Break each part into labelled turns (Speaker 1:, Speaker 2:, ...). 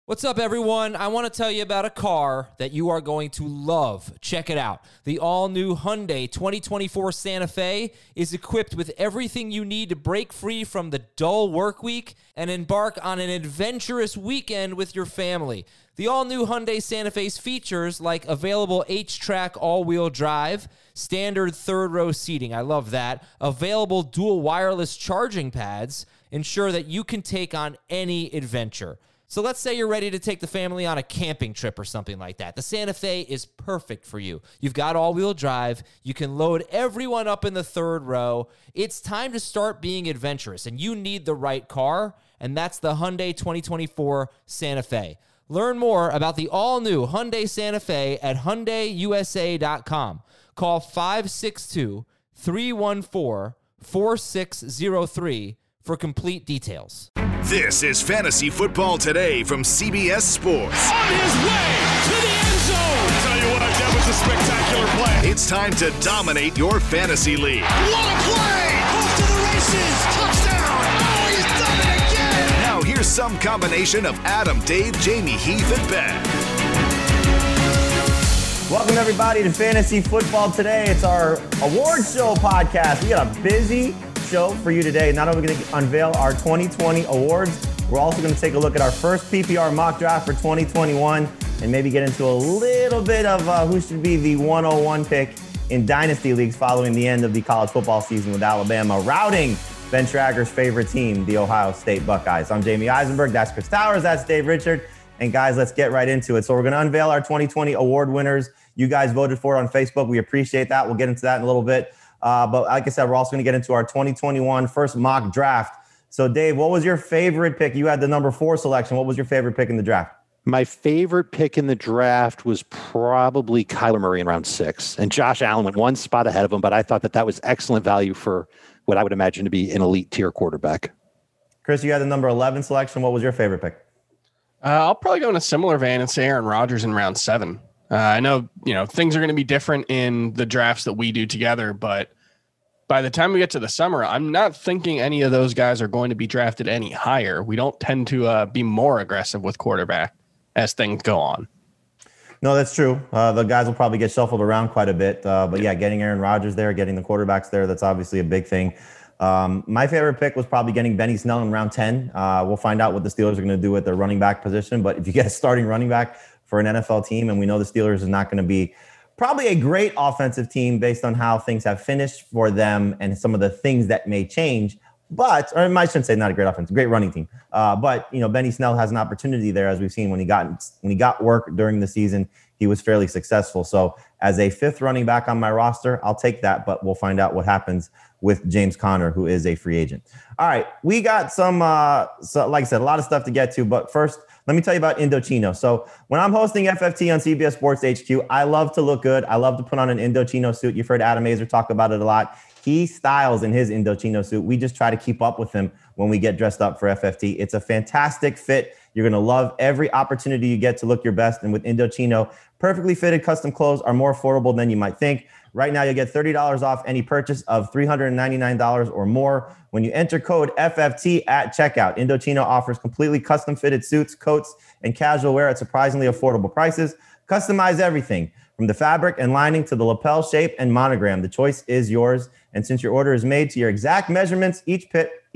Speaker 1: What's up, everyone? I want to tell you about a car that you are going to love. Check it out. The all-new Hyundai 2024 Santa Fe is equipped with everything you need to break free from the dull work week and embark on an adventurous weekend with your family. The all-new Hyundai Santa Fe's features like available H-Track all-wheel drive, standard third-row seating, I love that, available dual wireless charging pads, ensure that you can take on any adventure. So let's say you're ready to take the family on a camping trip or something like that. The Santa Fe is perfect for you. You've got all-wheel drive. You can load everyone up in the third row. It's time to start being adventurous, and you need the right car, and that's the Hyundai 2024 Santa Fe. Learn more about the all-new Hyundai Santa Fe at HyundaiUSA.com. Call 562-314-4603 for complete details.
Speaker 2: This is Fantasy Football Today from CBS Sports.
Speaker 3: On his way to the end zone.
Speaker 4: I'll tell you what, that was a spectacular play.
Speaker 2: It's time to dominate your fantasy league.
Speaker 3: What a play! Off to the races. Touchdown. Oh, he's done it again.
Speaker 2: Now here's some combination of Adam, Dave, Jamie, Heath, and Ben.
Speaker 5: Welcome, everybody, to Fantasy Football Today. It's our award show podcast. We got a busy show for you today. Not only are we going to unveil our 2020 awards, we're also going to take a look at our first PPR mock draft for 2021 and maybe get into a little bit of who should be the 101 pick in dynasty leagues following the end of the college football season with Alabama routing Ben Trager's favorite team, the Ohio State Buckeyes. I'm Jamie Eisenberg. That's Chris Towers. That's Dave Richard. And guys, let's get right into it. So we're going to unveil our 2020 award winners. You guys voted for it on Facebook. We appreciate that. We'll get into that in a little bit. But like I said, we're also going to get into our 2021 first mock draft. So, Dave, what was your favorite pick? You had the number 4 selection. What was your favorite pick in the draft?
Speaker 6: My favorite pick in the draft was probably Kyler Murray in round 6. And Josh Allen went one spot ahead of him, but I thought that was excellent value for what I would imagine to be an elite tier quarterback.
Speaker 5: Chris, you had the number 11 selection. What was your favorite pick?
Speaker 7: I'll probably go in a similar vein and say Aaron Rodgers in round 7. I know, things are going to be different in the drafts that we do together, but by the time we get to the summer, I'm not thinking any of those guys are going to be drafted any higher. We don't tend to be more aggressive with quarterback as things go on.
Speaker 5: No, that's true. The guys will probably get shuffled around quite a bit. But yeah, getting Aaron Rodgers there, getting the quarterbacks there, that's obviously a big thing. My favorite pick was probably getting Benny Snell in round 10. We'll find out what the Steelers are going to do with their running back position. But if you get a starting running back for an NFL team, and we know the Steelers is not going to be probably a great offensive team based on how things have finished for them and some of the things that may change. But, or I shouldn't say not a great offense, great running team. But Benny Snell has an opportunity there, as we've seen when he got work during the season, he was fairly successful. So as a 5th running back on my roster, I'll take that. But we'll find out what happens with James Conner, who is a free agent. All right, we got some, like I said, a lot of stuff to get to. But first, let me tell you about Indochino. So when I'm hosting FFT on CBS Sports HQ, I love to look good. I love to put on an Indochino suit. You've heard Adam Azer talk about it a lot. He styles in his Indochino suit. We just try to keep up with him when we get dressed up for FFT. It's a fantastic fit. You're going to love every opportunity you get to look your best. And with Indochino, perfectly fitted custom clothes are more affordable than you might think. Right now, you'll get $30 off any purchase of $399 or more when you enter code FFT at checkout. Indochino offers completely custom fitted suits, coats, and casual wear at surprisingly affordable prices. Customize everything from the fabric and lining to the lapel shape and monogram. The choice is yours. And since your order is made to your exact measurements, each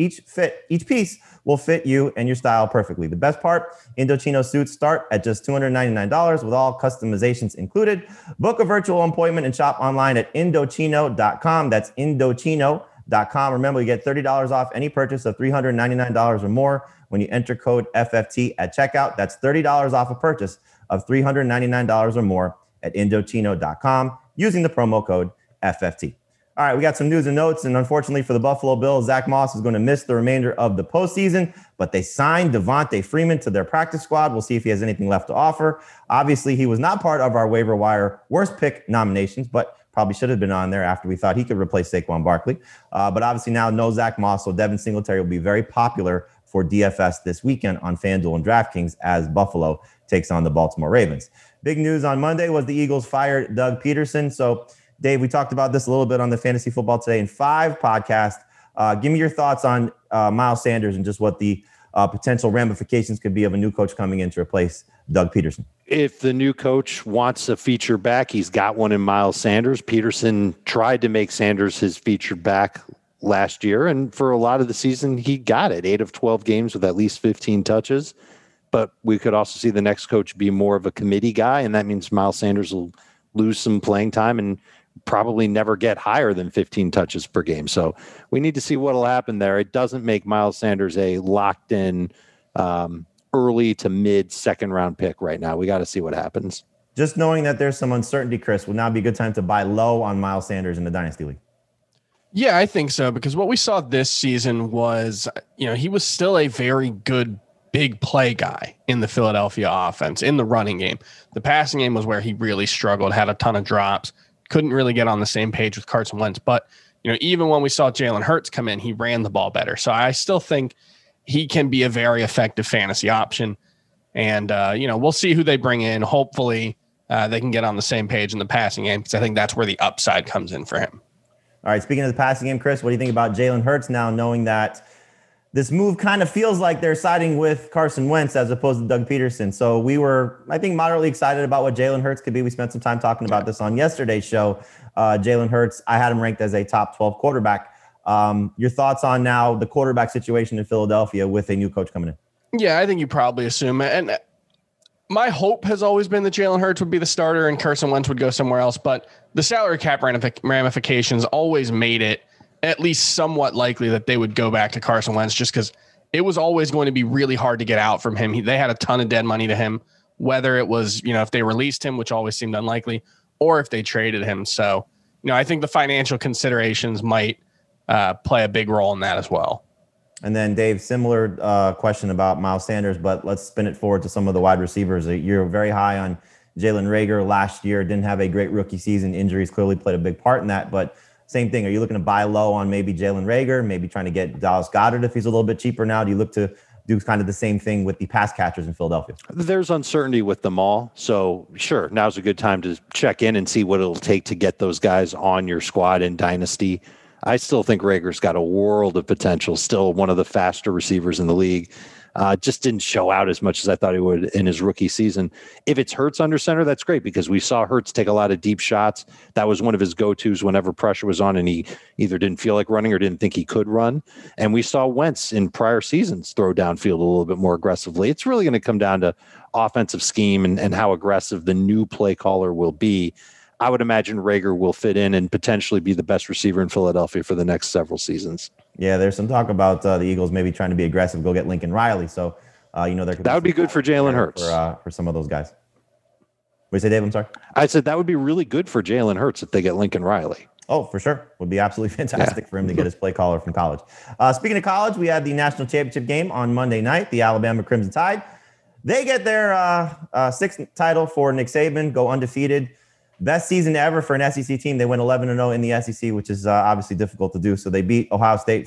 Speaker 5: piece will fit you and your style perfectly. The best part, Indochino suits start at just $299 with all customizations included. Book a virtual appointment and shop online at Indochino.com. That's Indochino.com. Remember, you get $30 off any purchase of $399 or more when you enter code FFT at checkout. That's $30 off a purchase of $399 or more at Indochino.com using the promo code FFT. All right, we got some news and notes, and unfortunately for the Buffalo Bills, Zach Moss is going to miss the remainder of the postseason, but they signed Devontae Freeman to their practice squad. We'll see if he has anything left to offer. Obviously, he was not part of our waiver wire worst pick nominations, but probably should have been on there after we thought he could replace Saquon Barkley. But obviously now no Zach Moss, so Devin Singletary will be very popular for DFS this weekend on FanDuel and DraftKings as Buffalo takes on the Baltimore Ravens. Big news on Monday was the Eagles fired Doug Peterson. So, Dave, we talked about this a little bit on the Fantasy Football Today in 5 podcast. Give me your thoughts on Miles Sanders and just what the potential ramifications could be of a new coach coming in to replace Doug Peterson.
Speaker 6: If the new coach wants a feature back, he's got one in Miles Sanders. Peterson tried to make Sanders his feature back last year, and for a lot of the season, he got it. 8 of 12 games with at least 15 touches. But we could also see the next coach be more of a committee guy, and that means Miles Sanders will lose some playing time and probably never get higher than 15 touches per game. So we need to see what will happen there. It doesn't make Miles Sanders a locked-in early to mid second round pick right now. We got to see what happens.
Speaker 5: Just knowing that there's some uncertainty, Chris, would now be a good time to buy low on Miles Sanders in the Dynasty League.
Speaker 7: Yeah, I think so, because what we saw this season was, he was still a very good big play guy in the Philadelphia offense, in the running game. The passing game was where he really struggled, had a ton of drops, couldn't really get on the same page with Carson Wentz. But, even when we saw Jalen Hurts come in, he ran the ball better. So I still think he can be a very effective fantasy option. And, we'll see who they bring in. Hopefully they can get on the same page in the passing game, because I think that's where the upside comes in for him.
Speaker 5: All right, speaking of the passing game, Chris, what do you think about Jalen Hurts now, knowing that this move kind of feels like they're siding with Carson Wentz as opposed to Doug Peterson? So we were, I think, moderately excited about what Jalen Hurts could be. We spent some time talking about this on yesterday's show. Jalen Hurts, I had him ranked as a top 12 quarterback. Your thoughts on now the quarterback situation in Philadelphia with a new coach coming in?
Speaker 7: Yeah, I think you probably assume it. And my hope has always been that Jalen Hurts would be the starter and Carson Wentz would go somewhere else. But the salary cap ramifications always made it at least somewhat likely that they would go back to Carson Wentz, just because it was always going to be really hard to get out from him. They had a ton of dead money to him, whether it was, if they released him, which always seemed unlikely, or if they traded him. So, I think the financial considerations might play a big role in that as well.
Speaker 5: And then, Dave, similar question about Miles Sanders, but let's spin it forward to some of the wide receivers. You're very high on Jalen Reagor last year, didn't have a great rookie season. Injuries clearly played a big part in that, but same thing. Are you looking to buy low on maybe Jalen Reagor, maybe trying to get Dallas Goedert if he's a little bit cheaper now? Do you look to do kind of the same thing with the pass catchers in Philadelphia?
Speaker 6: There's uncertainty with them all. So sure, now's a good time to check in and see what it'll take to get those guys on your squad in Dynasty. I still think Rager's got a world of potential, still one of the faster receivers in the league. Just didn't show out as much as I thought he would in his rookie season. If it's Hurts under center, that's great, because we saw Hurts take a lot of deep shots. That was one of his go-tos whenever pressure was on and he either didn't feel like running or didn't think he could run. And we saw Wentz in prior seasons throw downfield a little bit more aggressively. It's really going to come down to offensive scheme and how aggressive the new play caller will be. I would imagine Reagor will fit in and potentially be the best receiver in Philadelphia for the next several seasons.
Speaker 5: Yeah, there's some talk about the Eagles maybe trying to be aggressive, go get Lincoln Riley. So, there could
Speaker 6: that would be good for Jalen Hurts.
Speaker 5: For some of those guys. What did you say, Dave? I'm sorry?
Speaker 6: I said that would be really good for Jalen Hurts if they get Lincoln Riley.
Speaker 5: Oh, for sure. Would be absolutely fantastic for him to get his play caller from college. Speaking of college, we had the national championship game on Monday night, the Alabama Crimson Tide. They get their sixth title for Nick Saban, go undefeated. Best season ever for an SEC team. They went 11-0 in the SEC, which is obviously difficult to do. So they beat Ohio State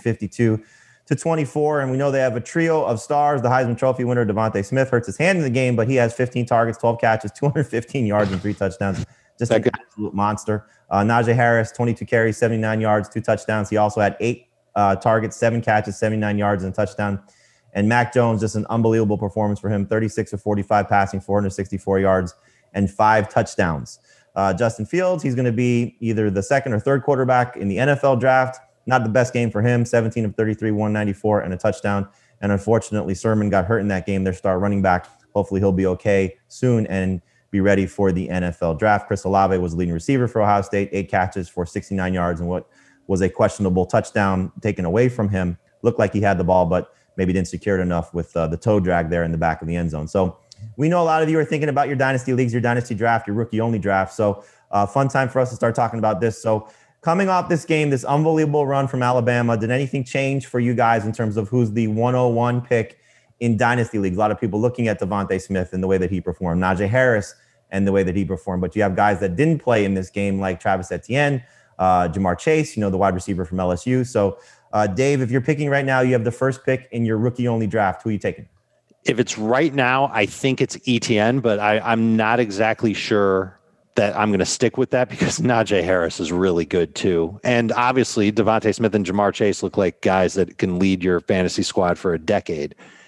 Speaker 5: 52-24. And we know they have a trio of stars. The Heisman Trophy winner, Devontae Smith, hurts his hand in the game, but he has 15 targets, 12 catches, 215 yards, and 3 touchdowns. Just an absolute monster. Najee Harris, 22 carries, 79 yards, 2 touchdowns. He also had 8 targets, 7 catches, 79 yards, and a touchdown. And Mac Jones, just an unbelievable performance for him. 36 of 45 passing, 464 yards, and 5 touchdowns. Justin Fields, he's going to be either the second or third quarterback in the NFL draft. Not the best game for him. 17 of 33, 194, and a touchdown. And unfortunately, Sermon got hurt in that game, their star running back. Hopefully he'll be okay soon and be ready for the NFL draft. Chris Olave was the leading receiver for Ohio State, 8 catches for 69 yards, and what was a questionable touchdown taken away from him. Looked like he had the ball, but maybe didn't secure it enough with the toe drag there in the back of the end zone. So we know a lot of you are thinking about your dynasty leagues, your dynasty draft, your rookie only draft. So fun time for us to start talking about this. So coming off this game, this unbelievable run from Alabama, did anything change for you guys in terms of who's the 101 pick in dynasty leagues? A lot of people looking at Devontae Smith and the way that he performed, Najee Harris and the way that he performed. But you have guys that didn't play in this game like Travis Etienne, Jamar Chase, the wide receiver from LSU. So Dave, if you're picking right now, you have the first pick in your rookie only draft. Who are you taking?
Speaker 6: If it's right now, I think it's ETN, but I'm not exactly sure that I'm going to stick with that because Najee Harris is really good too. And obviously Devontae Smith and Jamar Chase look like guys that can lead your fantasy squad for a decade.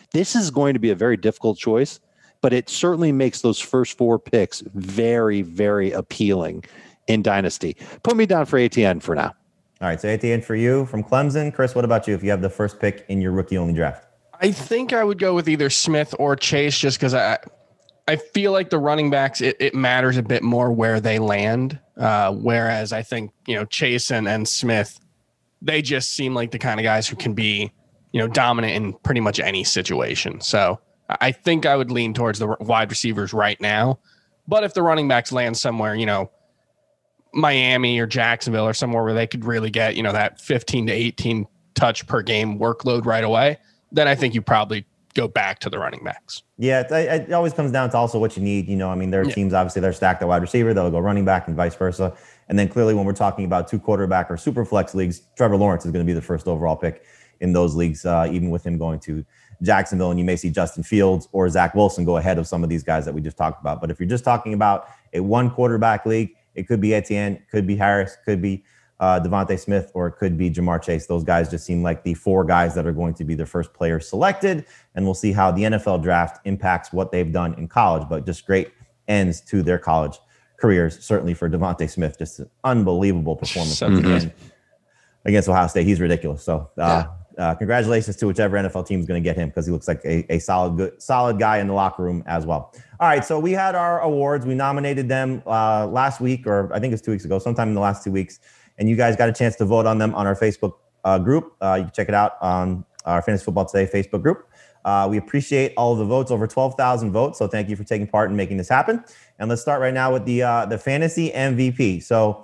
Speaker 6: This is going to be a very difficult choice, but it certainly makes those first 4 picks very, very appealing in Dynasty. Put me down for Etienne for now.
Speaker 5: All right, so Etienne for you from Clemson. Chris, what about you if you have the first pick in your rookie-only draft?
Speaker 7: I think I would go with either Smith or Chase just because I feel like the running backs, it matters a bit more where they land. Whereas I think, Chase and Smith, they just seem like the kind of guys who can be, dominant in pretty much any situation. So I think I would lean towards the wide receivers right now. But if the running backs land somewhere, Miami or Jacksonville or somewhere where they could really get, that 15 to 18 touch per game workload right away, then I think you probably go back to the running backs.
Speaker 5: Yeah, it always comes down to also what you need. There are teams, obviously, they're stacked at wide receiver. They'll go running back and vice versa. And then clearly when we're talking about 2 quarterback or super flex leagues, Trevor Lawrence is going to be the first overall pick in those leagues, even with him going to Jacksonville. And you may see Justin Fields or Zach Wilson go ahead of some of these guys that we just talked about. But if you're just talking about a 1 quarterback league, it could be Etienne, could be Harris, could be Devontae Smith, or it could be Jamar Chase. Those guys just seem like the 4 guys that are going to be the first players selected. And we'll see how the NFL draft impacts what they've done in college, but just great ends to their college careers. Certainly for Devontae Smith, just an unbelievable performance against Ohio State. He's ridiculous. So congratulations to whichever NFL team is going to get him, because he looks like a solid guy in the locker room as well. All right, so we had our awards. We nominated them last week, or I think it's 2 weeks ago, sometime in the last 2 weeks. And you guys got a chance to vote on them on our Facebook group. You can check it out on our Fantasy Football Today Facebook group. We appreciate all of the votes, over 12,000 votes. So thank you for taking part in making this happen. And let's start right now with the fantasy MVP. So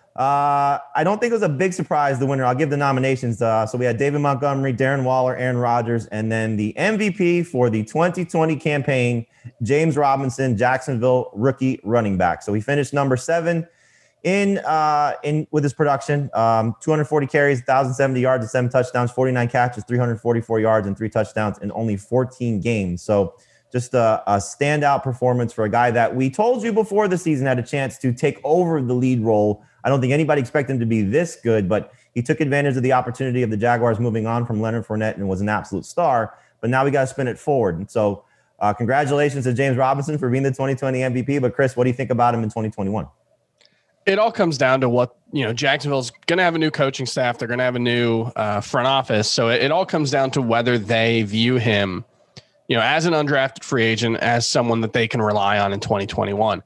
Speaker 5: I don't think it was a big surprise, the winner. I'll give the nominations. So we had David Montgomery, Darren Waller, Aaron Rodgers, and then the MVP for the 2020 campaign, James Robinson, Jacksonville rookie running back. So he finished number 7 in with his production, 240 carries, 1,070 yards and 7 touchdowns, 49 catches, 344 yards and 3 touchdowns in only 14 games. So just a standout performance for a guy that we told you before the season had a chance to take over the lead role. I don't think anybody expected him to be this good, but he took advantage of the opportunity of the Jaguars moving on from Leonard Fournette and was an absolute star. But now we got to spin it forward. And so congratulations to James Robinson for being the 2020 MVP. But Chris, what do you think about him in 2021?
Speaker 7: It all comes down to what, Jacksonville's going to have a new coaching staff. They're going to have a new front office. So it all comes down to whether they view him, as an undrafted free agent, as someone that they can rely on in 2021.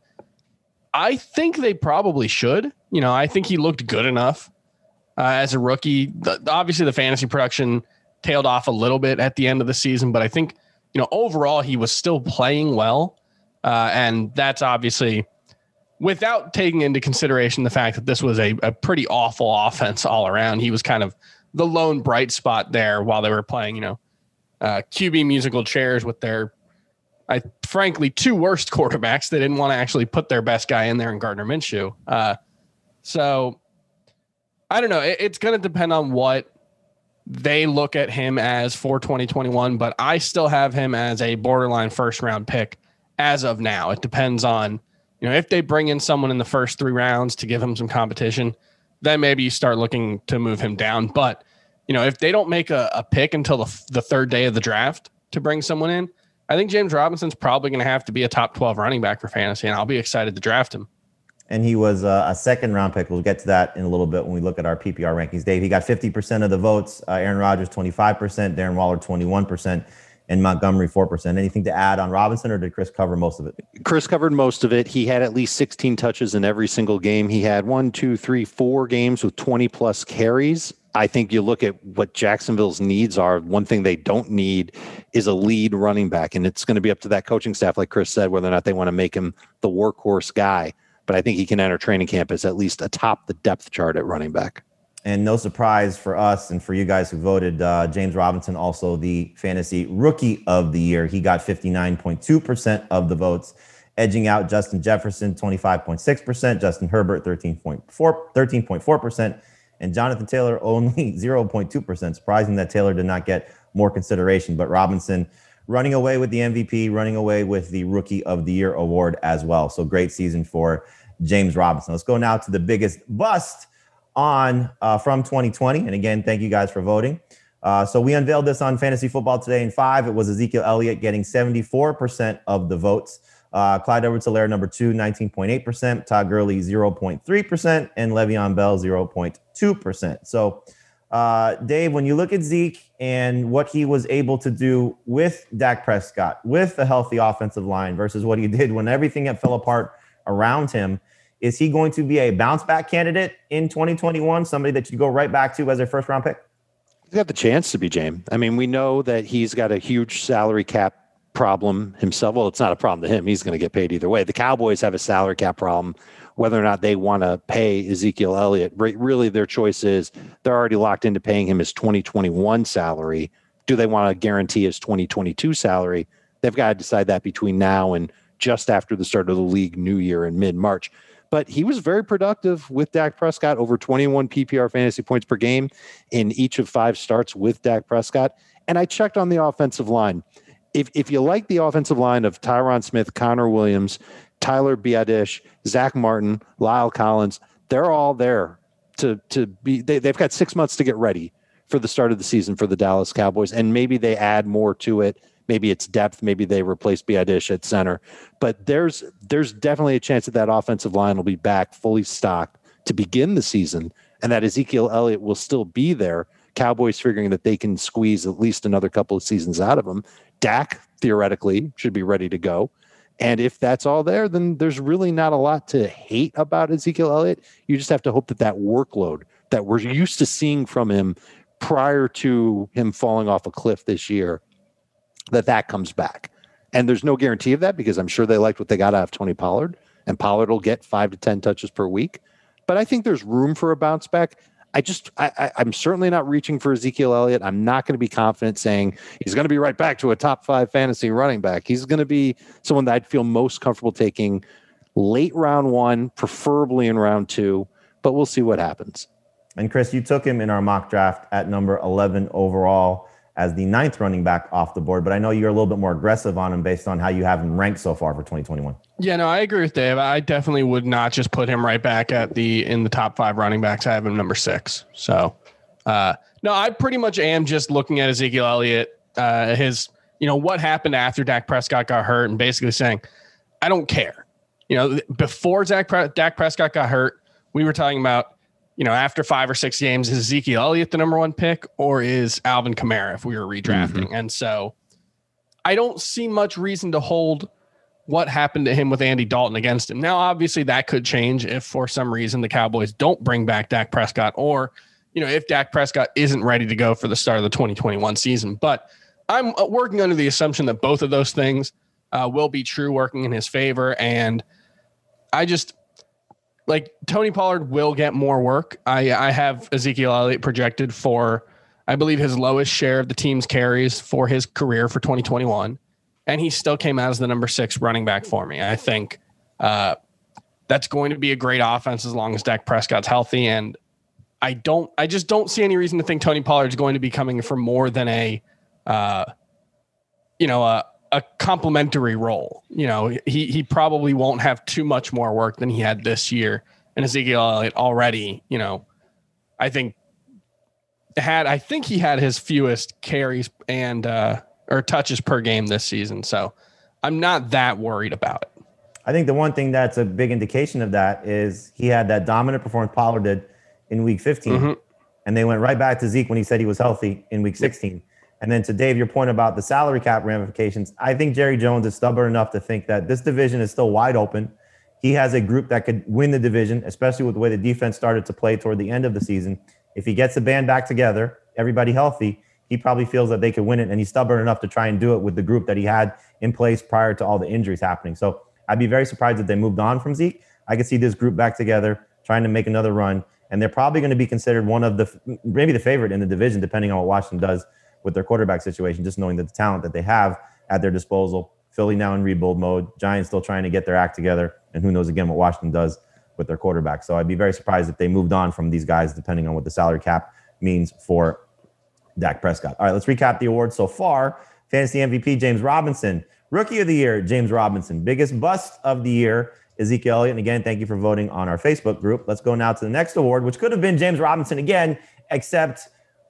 Speaker 7: I think they probably should. I think he looked good enough as a rookie. Obviously, the fantasy production tailed off a little bit at the end of the season, but I think, overall, he was still playing well. And that's obviously without taking into consideration the fact that this was a pretty awful offense all around. He was kind of the lone bright spot there while they were playing, QB musical chairs with their, frankly, 2 worst quarterbacks. They didn't want to actually put their best guy in there in Gardner Minshew. So I don't know. It's going to depend on what they look at him as for 2021, but I still have him as a borderline first round pick as of now. It depends on, if they bring in someone in the first 3 rounds to give him some competition, then maybe you start looking to move him down. But, if they don't make a pick until the 3rd day of the draft to bring someone in, I think James Robinson's probably going to have to be a top 12 running back for fantasy, and I'll be excited to draft him.
Speaker 5: And he was a 2nd round pick. We'll get to that in a little bit when we look at our PPR rankings. Dave, he got 50% of the votes. Aaron Rodgers, 25%. Darren Waller, 21%. And Montgomery, 4%. Anything to add on Robinson, or did Chris cover most of it?
Speaker 6: Chris covered most of it. He had at least 16 touches in every single game. He had 4 games with 20-plus carries. I think you look at what Jacksonville's needs are. One thing they don't need is a lead running back, and it's going to be up to that coaching staff, like Chris said, whether or not they want to make him the workhorse guy. But I think he can enter training camp as at least atop the depth chart at running back.
Speaker 5: And no surprise for us and for you guys who voted, James Robinson, also the fantasy rookie of the year. He got 59.2% of the votes, edging out Justin Jefferson, 25.6%, Justin Herbert, 13.4%, and Jonathan Taylor, only 0.2%. Surprising that Taylor did not get more consideration, but Robinson running away with the MVP, running away with the Rookie of the Year award as well. So great season for James Robinson. Let's go now to the biggest bust on from 2020. And again, thank you guys for voting. So we unveiled this on Fantasy Football Today in 5. It was Ezekiel Elliott getting 74% of the votes. Clyde Edwards-Helaire, number 2, 19.8%. Todd Gurley, 0.3%. And Le'Veon Bell, 0.2%. So, Dave, when you look at Zeke and what he was able to do with Dak Prescott, with a healthy offensive line versus what he did when everything fell apart around him, is he going to be a bounce-back candidate in 2021, somebody that you go right back to as a first-round pick?
Speaker 6: He's got the chance to be, James. I mean, we know that he's got a huge salary cap problem himself. Well, it's not a problem to him. He's going to get paid either way. The Cowboys have a salary cap problem. Whether or not they want to pay Ezekiel Elliott, really their choice is they're already locked into paying him his 2021 salary. Do they want to guarantee his 2022 salary? They've got to decide that between now and just after the start of the league new year in mid-March. But he was very productive with Dak Prescott, over 21 PPR fantasy points per game in each of 5 starts with Dak Prescott. And I checked on the offensive line. If you like the offensive line of Tyron Smith, Connor Williams, Tyler Biadasz, Zach Martin, Lyle Collins, they're all there to be. They've got 6 months to get ready for the start of the season for the Dallas Cowboys, and maybe they add more to it. Maybe it's depth. Maybe they replace Biadasz at center. But there's definitely a chance that offensive line will be back fully stocked to begin the season, and that Ezekiel Elliott will still be there. Cowboys figuring that they can squeeze at least another couple of seasons out of him. Dak, theoretically, should be ready to go. And if that's all there, then there's really not a lot to hate about Ezekiel Elliott. You just have to hope that workload that we're used to seeing from him prior to him falling off a cliff this year, that comes back. And there's no guarantee of that because I'm sure they liked what they got out of Tony Pollard, and Pollard will get 5 to 10 touches per week. But I think there's room for a bounce back. I'm certainly not reaching for Ezekiel Elliott. I'm not going to be confident saying he's going to be right back to a top 5 fantasy running back. He's going to be someone that I'd feel most comfortable taking late round 1, preferably in round 2, but we'll see what happens.
Speaker 5: And Chris, you took him in our mock draft at number 11 overall as the 9th running back off the board, but I know you're a little bit more aggressive on him based on how you have him ranked so far for 2021.
Speaker 7: Yeah, no, I agree with Dave. I definitely would not just put him right back in the top 5 running backs. I have him number 6. So, no, I pretty much am just looking at Ezekiel Elliott, what happened after Dak Prescott got hurt, and basically saying, I don't care. Before Dak Prescott got hurt, we were talking about, after 5 or 6 games, is Ezekiel Elliott the number 1 pick, or is Alvin Kamara if we were redrafting? Mm-hmm. And so I don't see much reason to hold what happened to him with Andy Dalton against him. Now, obviously that could change if for some reason the Cowboys don't bring back Dak Prescott, or, if Dak Prescott isn't ready to go for the start of the 2021 season. But I'm working under the assumption that both of those things will be true, working in his favor. And I just, Tony Pollard will get more work. I have Ezekiel Elliott projected for, I believe, his lowest share of the team's carries for his career for 2021. And he still came out as the number 6 running back for me. I think that's going to be a great offense as long as Dak Prescott's healthy. And I just don't see any reason to think Tony Pollard's going to be coming for more than a complimentary role. He probably won't have too much more work than he had this year. And Ezekiel Elliott already, I think he had his fewest carries and or touches per game this season. So I'm not that worried about it.
Speaker 5: I think the one thing that's a big indication of that is he had that dominant performance Pollard did in week 15. Mm-hmm. And they went right back to Zeke when he said he was healthy in week 16. And then to Dave, your point about the salary cap ramifications, I think Jerry Jones is stubborn enough to think that this division is still wide open. He has a group that could win the division, especially with the way the defense started to play toward the end of the season. If he gets the band back together, everybody healthy, he probably feels that they could win it. And he's stubborn enough to try and do it with the group that he had in place prior to all the injuries happening. So I'd be very surprised if they moved on from Zeke. I could see this group back together, trying to make another run. And they're probably going to be considered one of maybe the favorite in the division, depending on what Washington does with their quarterback situation, just knowing the talent that they have at their disposal. Philly now in rebuild mode. Giants still trying to get their act together. And who knows, again, what Washington does with their quarterback. So I'd be very surprised if they moved on from these guys, depending on what the salary cap means for Dak Prescott. All right, let's recap the awards so far. Fantasy MVP, James Robinson. Rookie of the Year, James Robinson. Biggest bust of the year, Ezekiel Elliott. And again, thank you for voting on our Facebook group. Let's go now to the next award, which could have been James Robinson again, except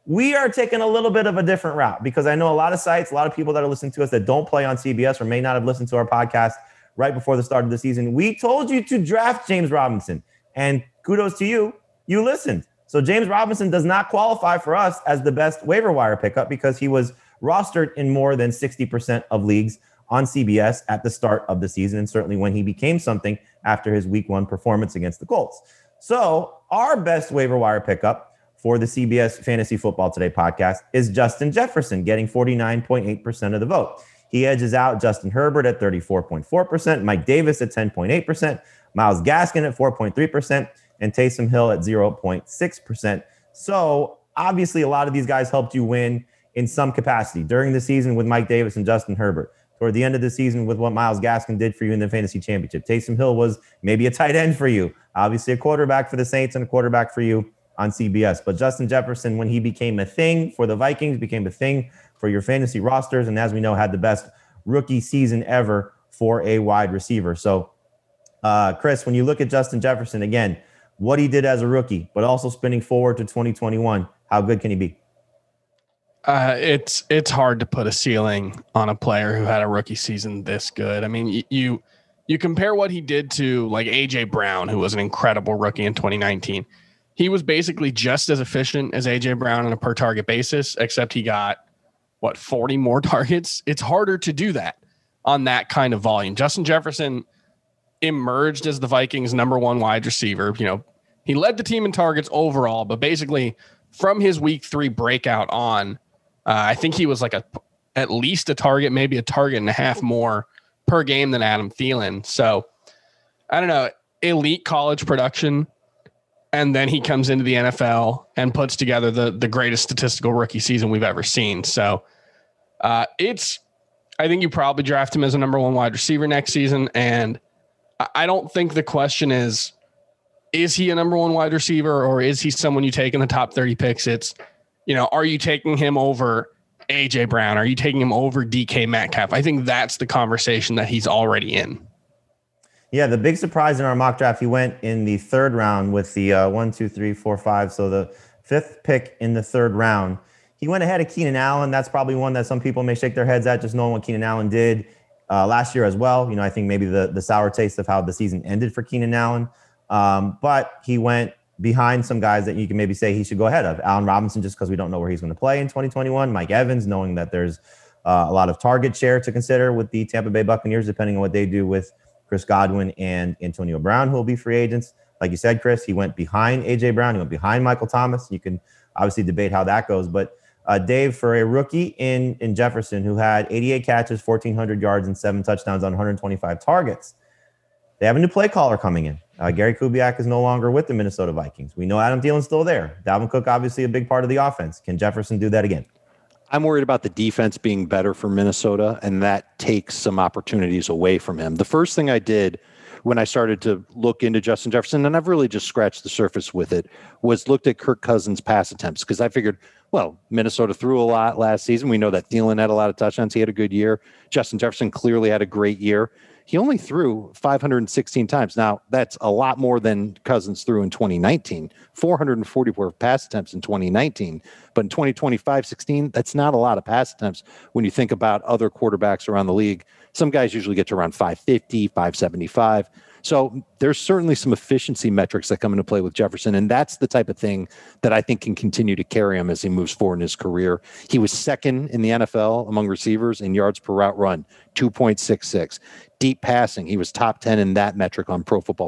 Speaker 5: We are taking a little bit of a different route because I know a lot of sites, a lot of people that are listening to us that don't play on CBS or may not have listened to our podcast right before the start of the season. We told you to draft James Robinson, and kudos to you. You listened. So James Robinson does not qualify for us as the best waiver wire pickup because he was rostered in more than 60% of leagues on CBS at the start of the season, and certainly when he became something after his week 1 performance against the Colts. So our best waiver wire pickup for the CBS Fantasy Football Today podcast is Justin Jefferson, getting 49.8% of the vote. He edges out Justin Herbert at 34.4%, Mike Davis at 10.8%, Myles Gaskin at 4.3%, and Taysom Hill at 0.6%. So obviously a lot of these guys helped you win in some capacity during the season with Mike Davis and Justin Herbert. Toward the end of the season with what Myles Gaskin did for you in the fantasy championship. Taysom Hill was maybe a tight end for you. Obviously a quarterback for the Saints and a quarterback for you on CBS. But Justin Jefferson, when he became a thing for the Vikings, became a thing for your fantasy rosters, and as we know, had the best rookie season ever for a wide receiver. So, Chris, when you look at Justin Jefferson, again, what he did as a rookie, but also spinning forward to 2021, how good can he be?
Speaker 7: It's hard to put a ceiling on a player who had a rookie season this good. I mean, you compare what he did to like AJ Brown, who was an incredible rookie in 2019. He was basically just as efficient as AJ Brown on a per target basis, except he got 40 more targets. It's harder to do that on that kind of volume. Justin Jefferson emerged as the Vikings' number 1 wide receiver. You know, he led the team in targets overall, but basically from his week 3 breakout on, I think he was like at least a target, maybe a target and a half more per game than Adam Thielen. So I don't know, elite college production. And then he comes into the NFL and puts together the greatest statistical rookie season we've ever seen. So I think you probably draft him as a number 1 wide receiver next season. And I don't think the question is he a number 1 wide receiver or is he someone you take in the top 30 picks? It's, you know, are you taking him over AJ Brown? Are you taking him over DK Metcalf? I think that's the conversation that he's already in.
Speaker 5: Yeah, the big surprise in our mock draft, he went in the 3rd round with the 1, 2, 3, 4, 5. So the 5th pick in the 3rd round. He went ahead of Keenan Allen. That's probably one that some people may shake their heads at, just knowing what Keenan Allen did last year as well. You know, I think maybe the sour taste of how the season ended for Keenan Allen. But he went behind some guys that you can maybe say he should go ahead of. Allen Robinson, just because we don't know where he's going to play in 2021. Mike Evans, knowing that there's a lot of target share to consider with the Tampa Bay Buccaneers, depending on what they do with Chris Godwin and Antonio Brown, who will be free agents. Like you said, Chris, he went behind A.J. Brown. He went behind Michael Thomas. You can obviously debate how that goes. But Dave, for a rookie in Jefferson who had 88 catches, 1,400 yards, and 7 touchdowns on 125 targets, they have a new play caller coming in. Gary Kubiak is no longer with the Minnesota Vikings. We know Adam Thielen's still there. Dalvin Cook, obviously a big part of the offense. Can Jefferson do that again?
Speaker 6: I'm worried about the defense being better for Minnesota, and that takes some opportunities away from him. The first thing I did when I started to look into Justin Jefferson, and I've really just scratched the surface with it, was looked at Kirk Cousins' pass attempts, because I figured, well, Minnesota threw a lot last season. We know that Thielen had a lot of touchdowns. He had a good year. Justin Jefferson clearly had a great year. He only threw 516 times. Now, that's a lot more than Cousins threw in 2019, 444 pass attempts in 2019. But in 2025-16, that's not a lot of pass attempts when you think about other quarterbacks around the league. Some guys usually get to around 550, 575. So there's certainly some efficiency metrics that come into play with Jefferson, and that's the type of thing that I think can continue to carry him as he moves forward in his career. He was 2nd in the NFL among receivers in yards per route run, 2.66. Deep passing, he was top 10 in that metric on Pro Football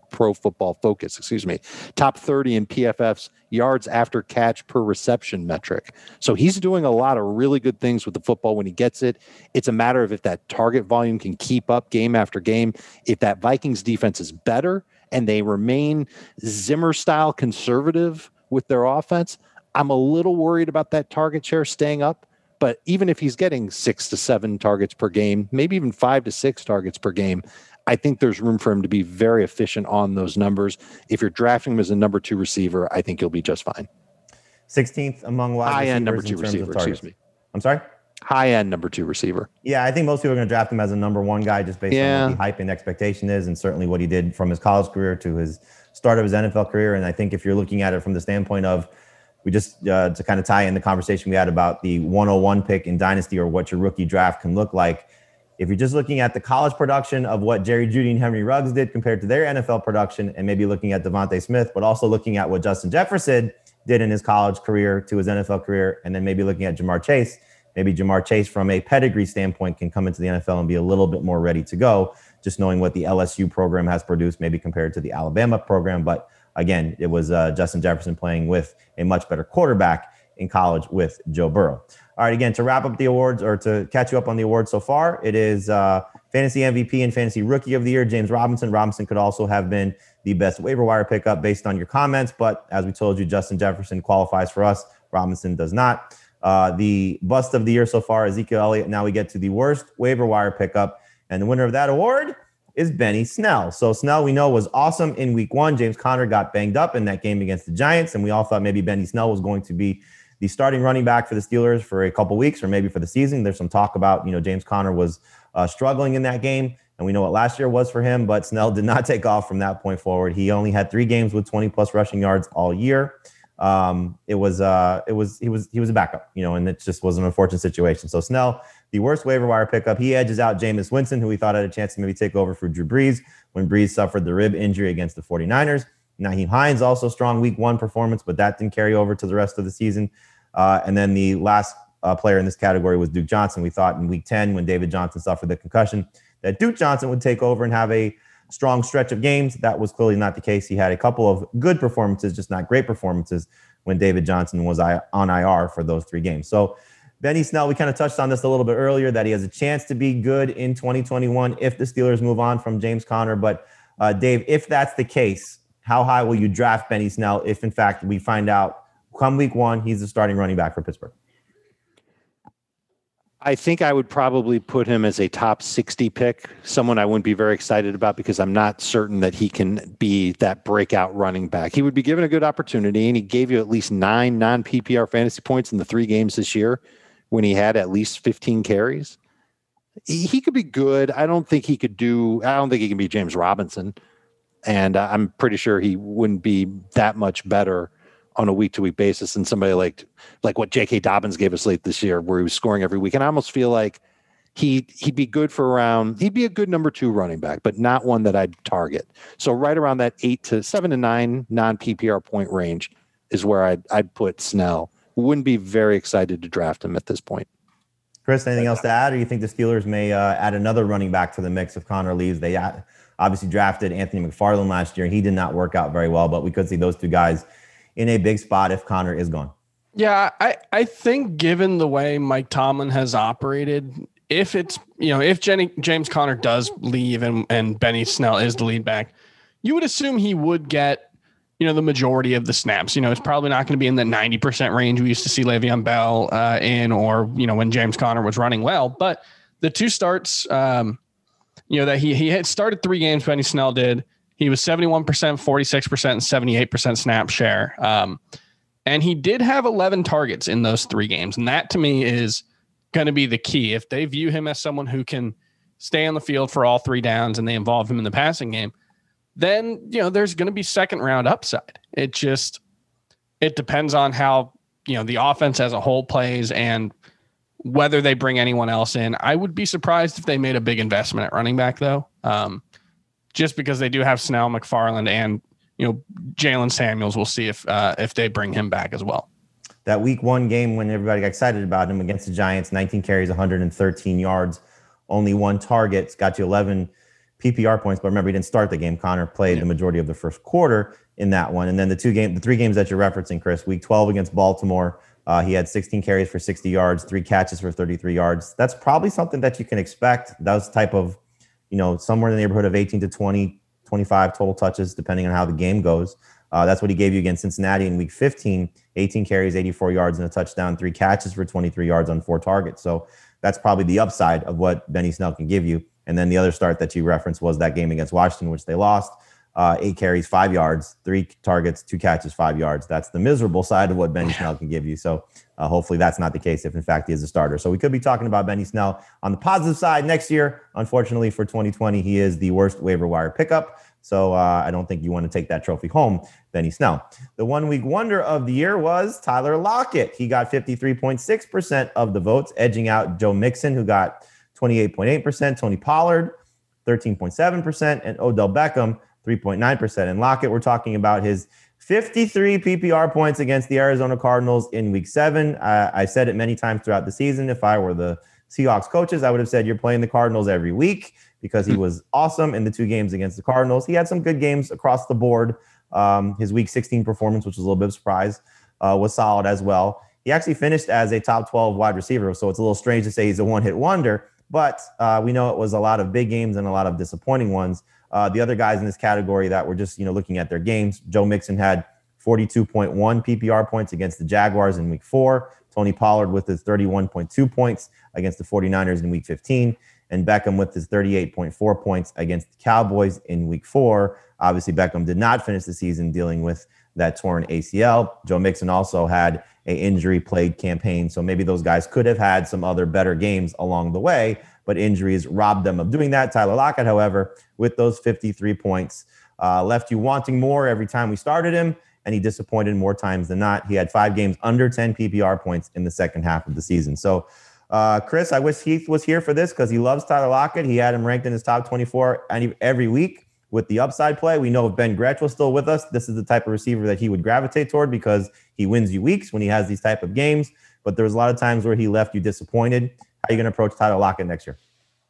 Speaker 6: Focus. Top 30 in PFF's yards after catch per reception metric. So he's doing a lot of really good things with the football when he gets it. It's a matter of if that target volume can keep up game after game. If that Vikings defense is better and they remain Zimmer-style conservative with their offense, I'm a little worried about that target share staying up. But even if he's getting 6 to 7 targets per game, maybe even 5 to 6 targets per game, I think there's room for him to be very efficient on those numbers. If you're drafting him as a number 2 receiver, I think he'll be just fine.
Speaker 5: 16th among wide receivers.
Speaker 6: High-end number 2 receiver, excuse me.
Speaker 5: I'm sorry?
Speaker 6: High-end number 2 receiver.
Speaker 5: Yeah, I think most people are going to draft him as a number 1 guy just based on what the hype and expectation is, and certainly what he did from his college career to his start of his NFL career. And I think if you're looking at it from the standpoint of we just to kind of tie in the conversation we had about the 101 pick in Dynasty or what your rookie draft can look like. If you're just looking at the college production of what Jerry Jeudy and Henry Ruggs did compared to their NFL production, and maybe looking at Devontae Smith, but also looking at what Justin Jefferson did in his college career to his NFL career, and then maybe looking at Jamar Chase, maybe Jamar Chase from a pedigree standpoint can come into the NFL and be a little bit more ready to go, just knowing what the LSU program has produced, maybe compared to the Alabama program. But again, it was Justin Jefferson playing with a much better quarterback in college with Joe Burrow. All right, again, to wrap up the awards or to catch you up on the awards so far, it is Fantasy MVP and Fantasy Rookie of the Year, James Robinson. Robinson could also have been the best waiver wire pickup based on your comments, but as we told you, Justin Jefferson qualifies for us. Robinson does not. The bust of the year so far, Ezekiel Elliott. Now we get to the worst waiver wire pickup, and the winner of that award is Benny Snell. So Snell, we know, was awesome in week 1. James Conner got banged up in that game against the Giants, and we all thought maybe Benny Snell was going to be the starting running back for the Steelers for a couple weeks or maybe for the season. There's some talk about, James Conner was struggling in that game, and we know what last year was for him, but Snell did not take off from that point forward. He only had 3 games with 20+ rushing yards all year. He was a backup, and it just was an unfortunate situation. So Snell, the worst waiver wire pickup. He edges out Jameis Winston, who we thought had a chance to maybe take over for Drew Brees when Brees suffered the rib injury against the 49ers. Nyheim Hines, also strong week 1 performance, but that didn't carry over to the rest of the season. And then the last player in this category was Duke Johnson. We thought in week 10, when David Johnson suffered the concussion, that Duke Johnson would take over and have a strong stretch of games. That was clearly not the case. He had a couple of good performances, just not great performances, when David Johnson was on IR for those 3 games. So Benny Snell, we kind of touched on this a little bit earlier, that he has a chance to be good in 2021 if the Steelers move on from James Conner. But Dave, if that's the case, how high will you draft Benny Snell if, in fact, we find out come week 1 he's the starting running back for Pittsburgh?
Speaker 6: I think I would probably put him as a top 60 pick, someone I wouldn't be very excited about because I'm not certain that he can be that breakout running back. He would be given a good opportunity, and he gave you at least 9 non-PPR fantasy points in the 3 games this year when he had at least 15 carries. He could be good. I don't think he can be James Robinson, and I'm pretty sure he wouldn't be that much better on a week-to-week basis than somebody like what J.K. Dobbins gave us late this year, where he was scoring every week. And I almost feel like he'd be good he'd be a good number 2 running back, but not one that I'd target. So right around that 7 to 9 non-PPR point range is where I'd put Snell. Wouldn't be very excited to draft him at this point.
Speaker 5: Chris, anything else to add, or you think the Steelers may add another running back to the mix if Conner leaves? They obviously drafted Anthony McFarland last year, and he did not work out very well, but we could see those 2 guys in a big spot if Conner is gone.
Speaker 7: Yeah, I think given the way Mike Tomlin has operated, if it's, if James Conner does leave and Benny Snell is the lead back, you would assume he would get, the majority of the snaps. It's probably not going to be in the 90% range we used to see Le'Veon Bell in, or, when James Conner was running well. But the 2 starts, that he had started 3 games, Benny Snell did. He was 71%, 46%, and 78% snap share. And he did have 11 targets in those 3 games. And that, to me, is going to be the key. If they view him as someone who can stay on the field for all 3 downs and they involve him in the passing game, then, there's going to be second-round upside. It depends on how, the offense as a whole plays and whether they bring anyone else in. I would be surprised if they made a big investment at running back, though. Just because they do have Snell, McFarland, and Jalen Samuels. We'll see if they bring him back as well.
Speaker 5: That week 1 game when everybody got excited about him against the Giants, 19 carries, 113 yards, only 1 target. It's got you 11 PPR points, but remember, he didn't start the game. Conner played the majority of the first quarter in that one. And then the 3 games that you're referencing, Chris, week 12 against Baltimore, he had 16 carries for 60 yards, 3 catches for 33 yards. That's probably something that you can expect. Those type of, somewhere in the neighborhood of 18 to 20, 25 total touches, depending on how the game goes. That's what he gave you against Cincinnati in week 15, 18 carries, 84 yards and a touchdown, 3 catches for 23 yards on 4 targets. So that's probably the upside of what Benny Snell can give you. And then the other start that you referenced was that game against Washington, which they lost. 8 carries, 5 yards, 3 targets, 2 catches, 5 yards. That's the miserable side of what Benny Snell can give you. So hopefully that's not the case if, in fact, he is a starter. So we could be talking about Benny Snell on the positive side next year. Unfortunately for 2020, he is the worst waiver wire pickup. So I don't think you want to take that trophy home, Benny Snell. The 1 week wonder of the year was Tyler Lockett. He got 53.6% of the votes, edging out Joe Mixon, who got 28.8%, Tony Pollard, 13.7%, and Odell Beckham, 3.9%. And Lockett, we're talking about his 53 PPR points against the Arizona Cardinals in week 7. I said it many times throughout the season. If I were the Seahawks coaches, I would have said you're playing the Cardinals every week, because he was awesome in the 2 games against the Cardinals. He had some good games across the board. His week 16 performance, which was a little bit of a surprise, was solid as well. He actually finished as a top 12 wide receiver, so it's a little strange to say he's a one-hit wonder, but we know it was a lot of big games and a lot of disappointing ones. The other guys in this category that were just looking at their games, Joe Mixon had 42.1 PPR points against the Jaguars in week 4. Tony Pollard with his 31.2 points against the 49ers in week 15. And Beckham with his 38.4 points against the Cowboys in week 4. Obviously, Beckham did not finish the season dealing with that torn ACL. Joe Mixon also had an injury-plagued campaign, so maybe those guys could have had some other better games along the way, but injuries robbed them of doing that. Tyler Lockett, however, with those 53 points, left you wanting more every time we started him, and he disappointed more times than not. He had 5 games under 10 PPR points in the second half of the season. So, Chris, I wish Heath was here for this because he loves Tyler Lockett. He had him ranked in his top 24 every week with the upside play. We know if Ben Gretch was still with us, this is the type of receiver that he would gravitate toward because he wins you weeks when he has these type of games. But there was a lot of times where he left you disappointed. How are you going to approach Tyler Lockett next year?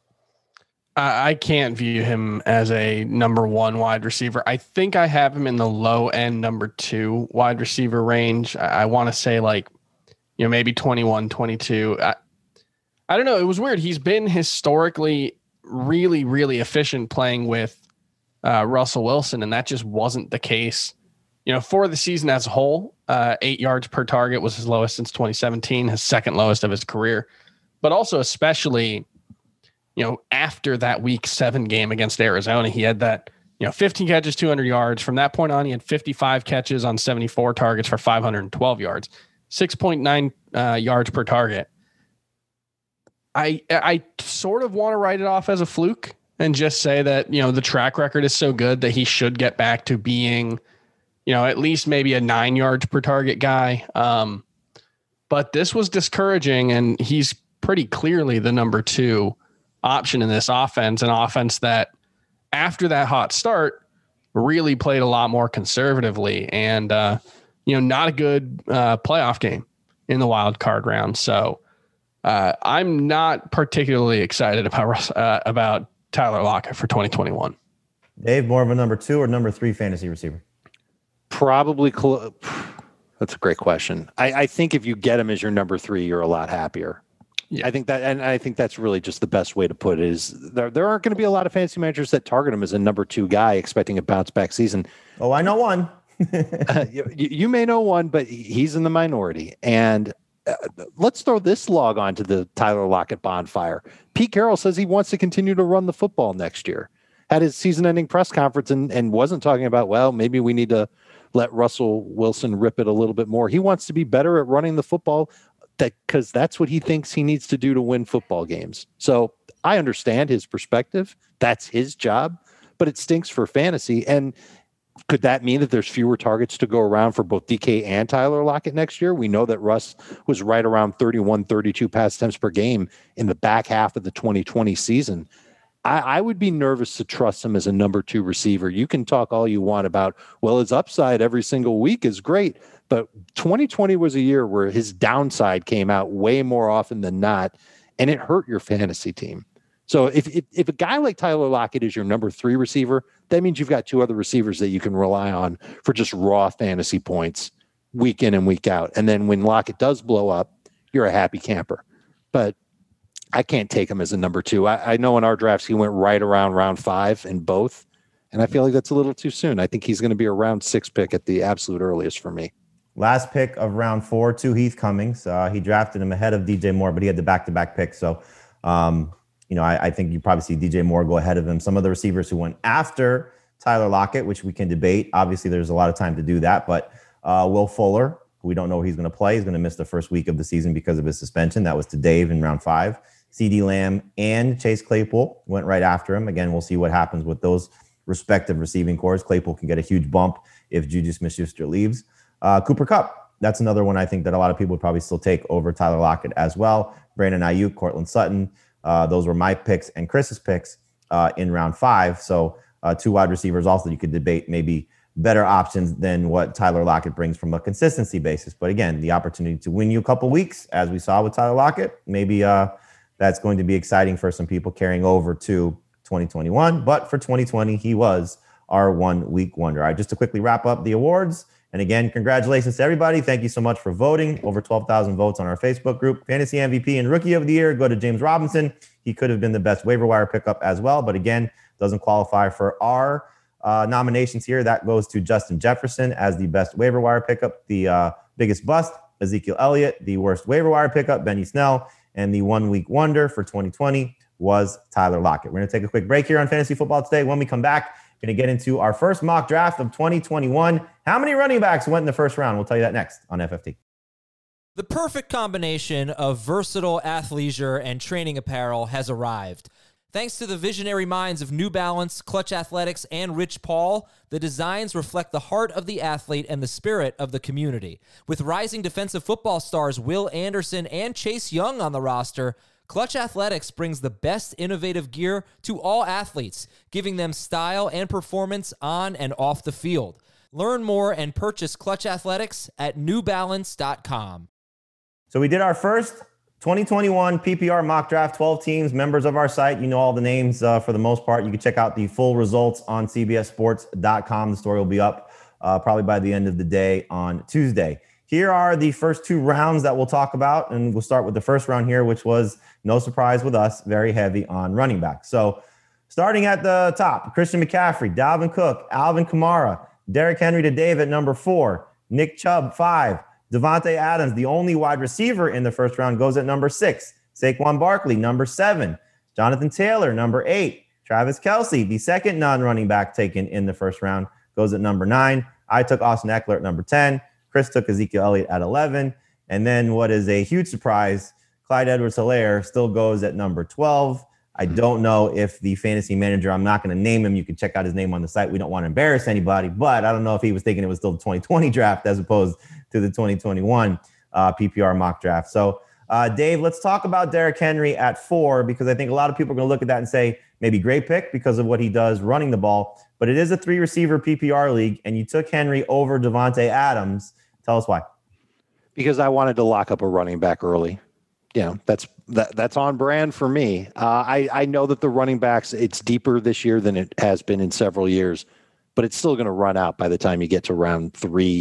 Speaker 7: I can't view him as a number 1 wide receiver. I think I have him in the low end number 2 wide receiver range. I want to say maybe 21, 22. I don't know. It was weird. He's been historically really, really efficient playing with Russell Wilson, and that just wasn't the case. For the season as a whole, 8 yards per target was his lowest since 2017, his second lowest of his career. But also especially, after that week 7 game against Arizona, he had that, 15 catches, 200 yards. From that point on, he had 55 catches on 74 targets for 512 yards, 6.9 yards per target. I sort of want to write it off as a fluke and just say that, the track record is so good that he should get back to being, at least maybe a 9 yards per target guy. But this was discouraging, and he's pretty clearly the number 2 option in this offense, an offense that after that hot start really played a lot more conservatively and, not a good playoff game in the wild card round. So I'm not particularly excited about Tyler Lockett for 2021.
Speaker 5: Dave, more of a number 2 or number 3 fantasy receiver?
Speaker 6: Probably. That's a great question. I think if you get him as your number 3, you're a lot happier. Yeah. I think that's really just the best way to put it is there aren't going to be a lot of fantasy managers that target him as a number 2 guy expecting a bounce back season.
Speaker 5: Oh, I know one.
Speaker 6: you may know one, but he's in the minority. And let's throw this log onto the Tyler Lockett bonfire. Pete Carroll says he wants to continue to run the football next year. Had his season-ending press conference and wasn't talking about, well, maybe we need to let Russell Wilson rip it a little bit more. He wants to be better at running the football because that's what he thinks he needs to do to win football games. So I understand his perspective. That's his job, but it stinks for fantasy. And could that mean that there's fewer targets to go around for both DK and Tyler Lockett next year? We know that Russ was right around 31, 32 pass attempts per game in the back half of the 2020 season. I would be nervous to trust him as a number 2 receiver. You can talk all you want about, well, his upside every single week is great, but 2020 was a year where his downside came out way more often than not, and it hurt your fantasy team. So if a guy like Tyler Lockett is your number 3 receiver, that means you've got 2 other receivers that you can rely on for just raw fantasy points week in and week out. And then when Lockett does blow up, you're a happy camper. But I can't take him as a number 2. I know in our drafts he went right around round 5 in both, and I feel like that's a little too soon. I think he's going to be a round 6 pick at the absolute earliest for me.
Speaker 5: Last pick of round 4 to Heath Cummings. He drafted him ahead of DJ Moore, but he had the back-to-back pick. So, I think you probably see DJ Moore go ahead of him. Some of the receivers who went after Tyler Lockett, which we can debate. Obviously, there's a lot of time to do that. But Will Fuller, who we don't know who he's going to play. He's going to miss the first week of the season because of his suspension. That was to Dave in round 5. CeeDee Lamb and Chase Claypool went right after him. Again, we'll see what happens with those respective receiving cores. Claypool can get a huge bump if Juju Smith-Schuster leaves. Cooper Kupp, that's another one I think that a lot of people would probably still take over Tyler Lockett as well. Brandon Ayuk, Cortland Sutton. Those were my picks and Chris's picks in round 5. So 2 wide receivers also you could debate maybe better options than what Tyler Lockett brings from a consistency basis. But again, the opportunity to win you a couple weeks, as we saw with Tyler Lockett, maybe that's going to be exciting for some people carrying over to 2021. But for 2020, he was our 1 week wonder. All right, just to quickly wrap up the awards. And again, congratulations to everybody. Thank you so much for voting. Over 12,000 votes on our Facebook group. Fantasy MVP and Rookie of the Year go to James Robinson. He could have been the best waiver wire pickup as well, but again, doesn't qualify for our nominations here. That goes to Justin Jefferson as the best waiver wire pickup. The biggest bust, Ezekiel Elliott. The worst waiver wire pickup, Benny Snell. And the 1 week wonder for 2020 was Tyler Lockett. We're going to take a quick break here on Fantasy Football Today. When we come back, we're going to get into our first mock draft of 2021. How many running backs went in the first round? We'll tell you that next on FFT.
Speaker 1: The perfect combination of versatile athleisure and training apparel has arrived. Thanks to the visionary minds of New Balance, Clutch Athletics, and Rich Paul, the designs reflect the heart of the athlete and the spirit of the community. With rising defensive football stars Will Anderson and Chase Young on the roster, Clutch Athletics brings the best innovative gear to all athletes, giving them style and performance on and off the field. Learn more and purchase Clutch Athletics at newbalance.com.
Speaker 5: So we did our first 2021 PPR mock draft, 12 teams, members of our site. You know all the names for the most part. You can check out the full results on cbssports.com. The story will be up probably by the end of the day on Tuesday. Here are the first 2 rounds that we'll talk about, and we'll start with the first round here, which was, no surprise with us, very heavy on running back. So starting at the top, Christian McCaffrey, Dalvin Cook, Alvin Kamara, Derrick Henry to Dave at number 4, Nick Chubb 5, Devontae Adams, the only wide receiver in the first round, goes at number 6. Saquon Barkley, number 7. Jonathan Taylor, number 8. Travis Kelce, the second non-running back taken in the first round, goes at number 9. I took Austin Eckler at number 10. Chris took Ezekiel Elliott at 11. And then what is a huge surprise, Clyde Edwards-Helaire still goes at number 12. I don't know if the fantasy manager, I'm not going to name him. You can check out his name on the site. We don't want to embarrass anybody, but I don't know if he was thinking it was still the 2020 draft as opposed to the 2021 PPR mock draft. So, Dave, let's talk about Derrick Henry at 4, because I think a lot of people are going to look at that and say, maybe great pick because of what he does running the ball, but it is a 3-receiver PPR league, and you took Henry over Devontae Adams. Tell us why.
Speaker 6: Because I wanted to lock up a running back early. You know, that's on brand for me. I know that the running backs, it's deeper this year than it has been in several years, but it's still going to run out by the time you get to round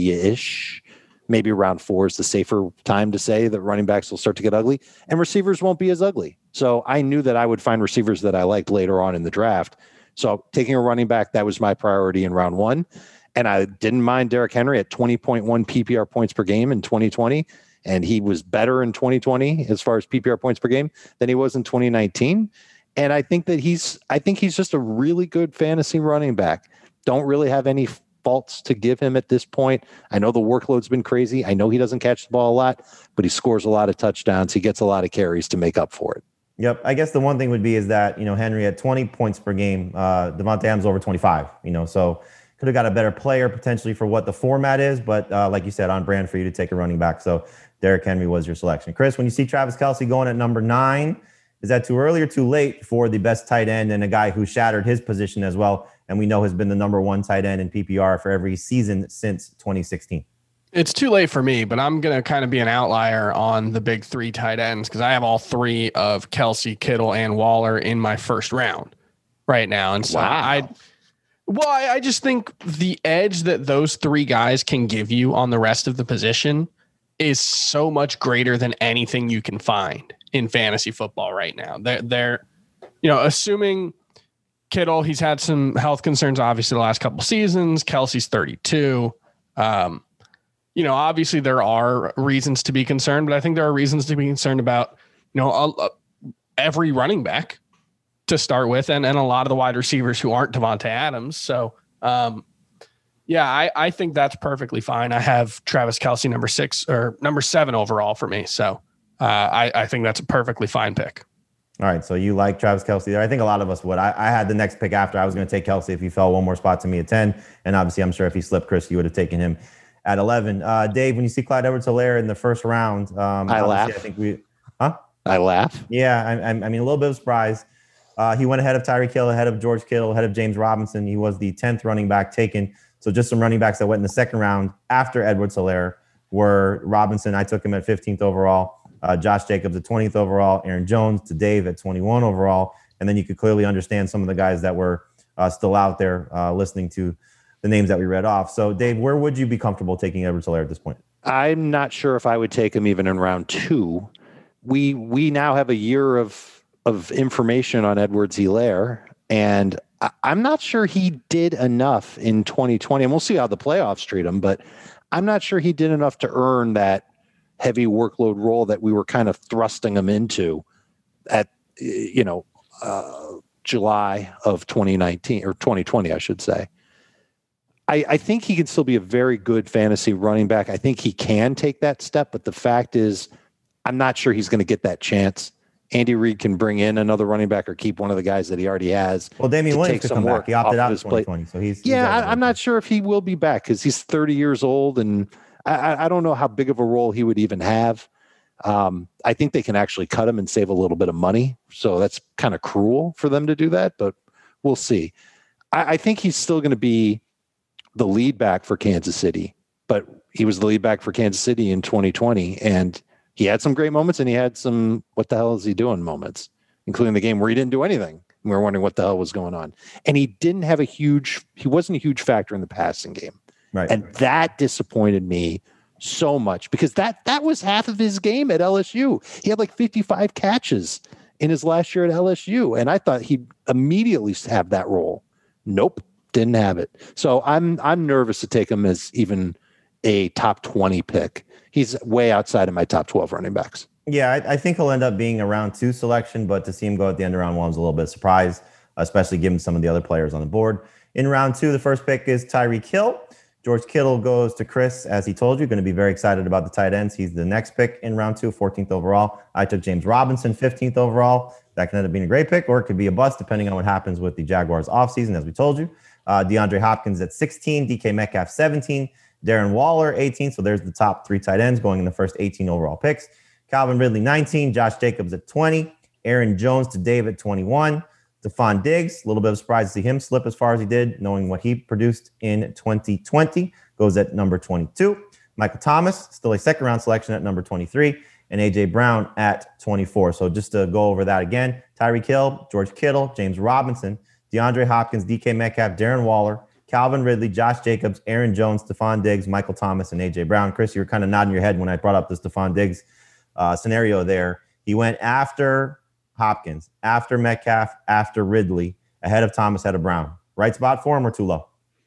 Speaker 6: 3-ish. Maybe round 4 is the safer time to say that running backs will start to get ugly, and receivers won't be as ugly. So I knew that I would find receivers that I liked later on in the draft. So taking a running back, that was my priority in round 1. And I didn't mind Derrick Henry at 20.1 PPR points per game in 2020. And he was better in 2020 as far as PPR points per game than he was in 2019. And I think that he's just a really good fantasy running back. Don't really have any faults to give him at this point. I know the workload's been crazy. I know he doesn't catch the ball a lot, but he scores a lot of touchdowns. He gets a lot of carries to make up for it.
Speaker 5: Yep. I guess the one thing would be is that, Henry at 20 points per game, Devontae Adams over 25, so could have got a better player potentially for what the format is, but like you said, on brand for you to take a running back. So Derrick Henry was your selection. Chris, when you see Travis Kelce going at number 9, is that too early or too late for the best tight end and a guy who shattered his position as well, and we know has been the number 1 tight end in PPR for every season since 2016?
Speaker 7: It's too late for me, but I'm going to kind of be an outlier on the big 3 tight ends because I have all 3 of Kelce, Kittle, and Waller in my first round right now. And so I just think the edge that those 3 guys can give you on the rest of the position is so much greater than anything you can find in fantasy football right now. They're assuming Kittle, he's had some health concerns, obviously, the last couple seasons. Kelce's 32. Obviously there are reasons to be concerned, but I think there are reasons to be concerned about, every running back to start with, and a lot of the wide receivers who aren't Devontae Adams. So, I think that's perfectly fine. I have Travis Kelce number 6 or number 7 overall for me. So I think that's a perfectly fine pick.
Speaker 5: All right, so you like Travis Kelce there. I think a lot of us would. I had the next pick after. I was going to take Kelce if he fell one more spot to me at 10. And obviously, I'm sure if he slipped, Chris, you would have taken him at 11. Dave, when you see Clyde Edwards-Helaire in the first round,
Speaker 6: I laugh.
Speaker 5: I think
Speaker 6: I laugh.
Speaker 5: Yeah, I mean, a little bit of surprise. He went ahead of Tyreek Hill, ahead of George Kittle, ahead of James Robinson. He was the 10th running back taken. So just some running backs that went in the second round after Edwards-Helaire were Robinson. I took him at 15th overall. Josh Jacobs at 20th overall, Aaron Jones to Dave at 21 overall. And then you could clearly understand some of the guys that were still out there listening to the names that we read off. So, Dave, where would you be comfortable taking Edwards-Helaire at this point? I'm
Speaker 6: not sure if I would take him even in round 2. We now have a year of information on Edwards-Helaire, and I'm not sure he did enough in 2020. And we'll see how the playoffs treat him, but I'm not sure he did enough to earn that heavy workload role that we were kind of thrusting him into at, July of 2019 or 2020, I should say. I think he can still be a very good fantasy running back. I think he can take that step, but the fact is, I'm not sure he's going to get that chance. Andy Reid can bring in another running back or keep one of the guys that he already has.
Speaker 5: Well, Damian Williams could come back. He opted out in 2020, so he's
Speaker 6: I'm not sure if he will be back because he's 30 years old, and I don't know how big of a role he would even have. I think they can actually cut him and save a little bit of money. So that's kind of cruel for them to do that, but we'll see. I think he's still going to be the lead back for Kansas City, but he was the lead back for Kansas City in 2020. And he had some great moments and he had some, what the hell is he doing moments, including the game where he didn't do anything. We were wondering what the hell was going on. And he wasn't a huge factor in the passing game.
Speaker 5: Right.
Speaker 6: And that disappointed me so much because that was half of his game at LSU. He had like 55 catches in his last year at LSU. And I thought he'd immediately have that role. Nope, didn't have it. So I'm nervous to take him as even a top 20 pick. He's way outside of my top 12 running backs.
Speaker 5: Yeah, I think he'll end up being a round 2 selection, but to see him go at the end of round 1 was a little bit surprised, especially given some of the other players on the board. In round 2, the first pick is Tyreek Hill. George Kittle goes to Chris, as he told you. Going to be very excited about the tight ends. He's the next pick in round 2, 14th overall. I took James Robinson, 15th overall. That can end up being a great pick, or it could be a bust, depending on what happens with the Jaguars offseason, as we told you. DeAndre Hopkins at 16, DK Metcalf 17, Darren Waller 18. So there's the top 3 tight ends going in the first 18 overall picks. Calvin Ridley 19, Josh Jacobs at 20, Aaron Jones to Dave at 21. Stephon Diggs, a little bit of surprise to see him slip as far as he did, knowing what he produced in 2020, goes at number 22. Michael Thomas, still a second-round selection at number 23, and A.J. Brown at 24. So just to go over that again, Tyreek Hill, George Kittle, James Robinson, DeAndre Hopkins, DK Metcalf, Darren Waller, Calvin Ridley, Josh Jacobs, Aaron Jones, Stephon Diggs, Michael Thomas, and A.J. Brown. Chris, you were kind of nodding your head when I brought up the Stephon Diggs scenario there. He went after Hopkins, after Metcalf, after Ridley, ahead of Thomas, ahead of Brown. Right spot for him or too low?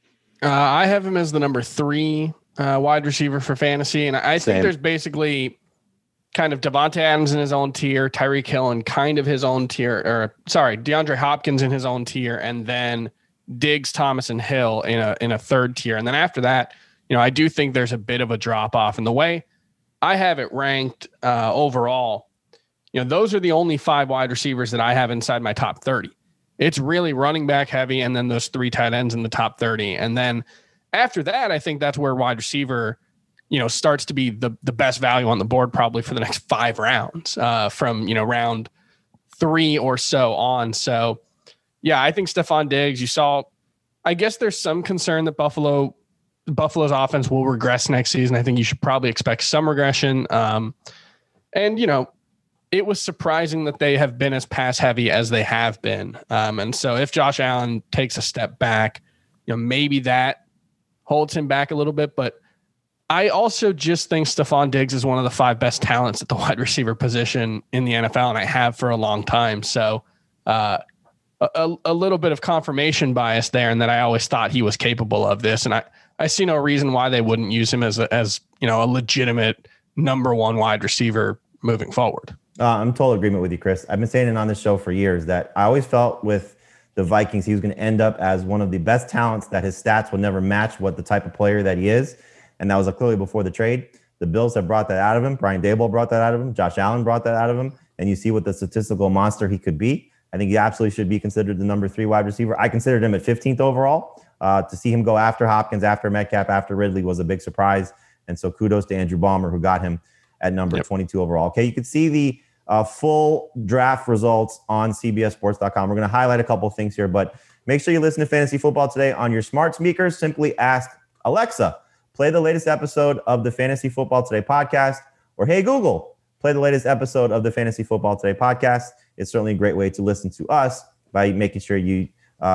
Speaker 7: I have him as the number 3 wide receiver for fantasy. And I think there's basically kind of Devonta Adams in his own tier, Tyreek Hill in kind of his own tier, DeAndre Hopkins in his own tier, and then Diggs, Thomas, and Hill in a third tier. And then after that, I do think there's a bit of a drop off in the way I have it ranked overall. Those are the only 5 wide receivers that I have inside my top 30. It's really running back heavy, and then those 3 tight ends in the top 30. And then after that, I think that's where wide receiver, starts to be the best value on the board probably for the next 5 rounds from, round 3 or so on. So, yeah, I think Stephon Diggs, you saw, I guess there's some concern that Buffalo's offense will regress next season. I think you should probably expect some regression. It was surprising that they have been as pass heavy as they have been. And so if Josh Allen takes a step back, maybe that holds him back a little bit. But I also just think Stephon Diggs is one of the 5 best talents at the wide receiver position in the NFL, and I have for a long time. So a little bit of confirmation bias there, and that I always thought he was capable of this. And I see no reason why they wouldn't use him as a legitimate number 1 wide receiver moving forward.
Speaker 5: I'm in total agreement with you, Chris. I've been saying it on this show for years that I always felt with the Vikings, he was going to end up as one of the best talents, that his stats would never match what the type of player that he is. And that was clearly before the trade. The Bills have brought that out of him. Brian Daboll brought that out of him. Josh Allen brought that out of him. and you see what the statistical monster he could be, I think he absolutely should be considered the number 3 wide receiver. I considered him at 15th overall. To see him go after Hopkins, after Metcalf, after Ridley was a big surprise. And so kudos to Andrew Ballmer, who got him at number 22 overall. Okay, you can see the full draft results on CBSSports.com. We're going to highlight a couple of things here, but make sure you listen to Fantasy Football Today on your smart speakers. Simply ask Alexa, play the latest episode of the Fantasy Football Today podcast, or hey, Google, play the latest episode of the Fantasy Football Today podcast. It's certainly a great way to listen to us by making sure you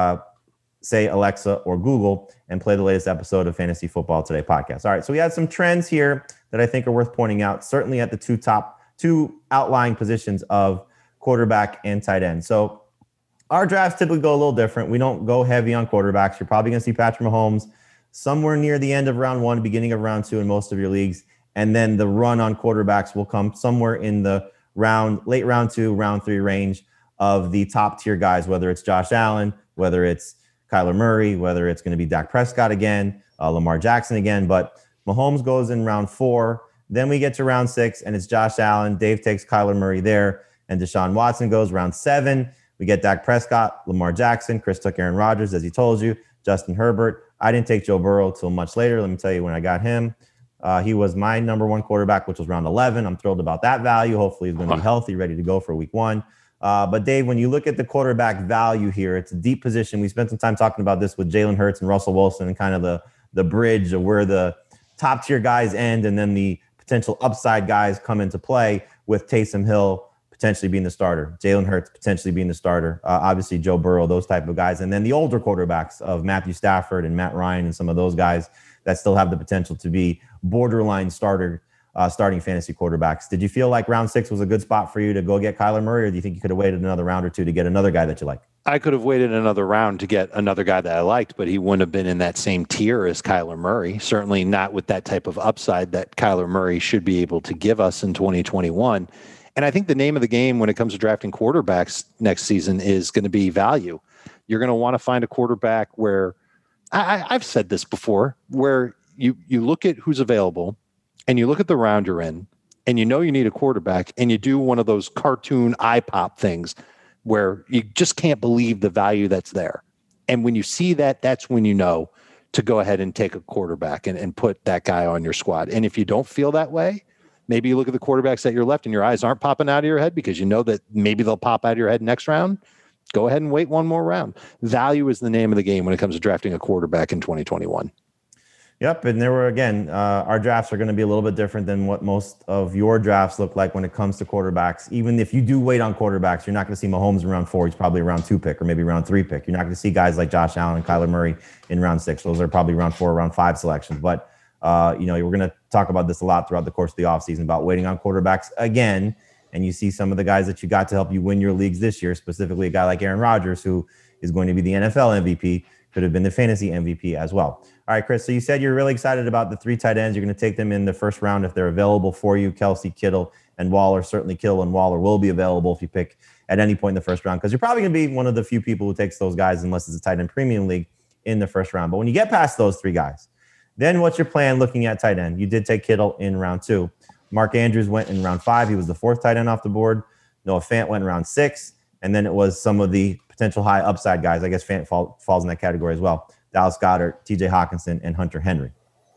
Speaker 5: say Alexa or Google and play the latest episode of Fantasy Football Today podcast. All right, so we had some trends here that I think are worth pointing out, certainly at the top two outlying positions of quarterback and tight end. So our drafts typically go a little different. We don't go heavy on quarterbacks. You're probably going to see Patrick Mahomes somewhere near the end of round 1, beginning of round 2 in most of your leagues. And then the run on quarterbacks will come somewhere in the late round 2, round 3 range of the top tier guys, whether it's Josh Allen, whether it's Kyler Murray, whether it's going to be Dak Prescott again, Lamar Jackson again. But Mahomes goes in round 4. Then we get to round 6, and it's Josh Allen. Dave takes Kyler Murray there, and Deshaun Watson goes round 7. We get Dak Prescott, Lamar Jackson. Chris took Aaron Rodgers, as he told you. Justin Herbert. I didn't take Joe Burrow till much later. Let me tell you when I got him. He was my number 1 quarterback, which was round 11. I'm thrilled about that value. Hopefully he's going to be healthy, ready to go for week 1. But Dave, when you look at the quarterback value here, it's a deep position. We spent some time talking about this with Jalen Hurts and Russell Wilson and kind of the bridge of where the top tier guys end and then the potential upside guys come into play, with Taysom Hill potentially being the starter, Jalen Hurts potentially being the starter, obviously Joe Burrow, those type of guys. And then the older quarterbacks of Matthew Stafford and Matt Ryan and some of those guys that still have the potential to be borderline starting fantasy quarterbacks. Did you feel like round 6 was a good spot for you to go get Kyler Murray, or do you think you could have waited another round or two to get another guy that you like?
Speaker 6: I could have waited another round to get another guy that I liked, but he wouldn't have been in that same tier as Kyler Murray. Certainly not with that type of upside that Kyler Murray should be able to give us in 2021. And I think the name of the game when it comes to drafting quarterbacks next season is going to be value. You're going to want to find a quarterback where I've said this before, where you look at who's available and you look at the round you're in and you know you need a quarterback and you do one of those cartoon eye pop things where you just can't believe the value that's there. And when you see that, that's when you know to go ahead and take a quarterback and put that guy on your squad. And if you don't feel that way, maybe you look at the quarterbacks at your left and your eyes aren't popping out of your head because you know that maybe they'll pop out of your head next round. Go ahead and wait one more round. Value is the name of the game when it comes to drafting a quarterback in 2021.
Speaker 5: Yep, and there were, again, our drafts are going to be a little bit different than what most of your drafts look like when it comes to quarterbacks. Even if you do wait on quarterbacks, you're not going to see Mahomes in round 4. He's probably a round 2 pick or maybe round 3 pick. You're not going to see guys like Josh Allen and Kyler Murray in round 6. Those are probably round 4 or round 5 selections. But, we're going to talk about this a lot throughout the course of the offseason about waiting on quarterbacks again. And you see some of the guys that you got to help you win your leagues this year, specifically a guy like Aaron Rodgers, who is going to be the NFL MVP, could have been the fantasy MVP as well. All right, Chris, so you said you're really excited about the 3 tight ends. You're going to take them in the first round if they're available for you. Kelsey, Kittle, and Waller. Certainly Kittle and Waller will be available if you pick at any point in the first round, because you're probably going to be one of the few people who takes those guys unless it's a tight end premium league in the first round. But when you get past those 3 guys, then what's your plan looking at tight end? You did take Kittle in round 2. Mark Andrews went in round 5. He was the 4th tight end off the board. Noah Fant went in round 6. And then it was some of the potential high upside guys. I guess Fant falls in that category as well. Dallas Goedert, TJ Hawkinson, and Hunter Henry.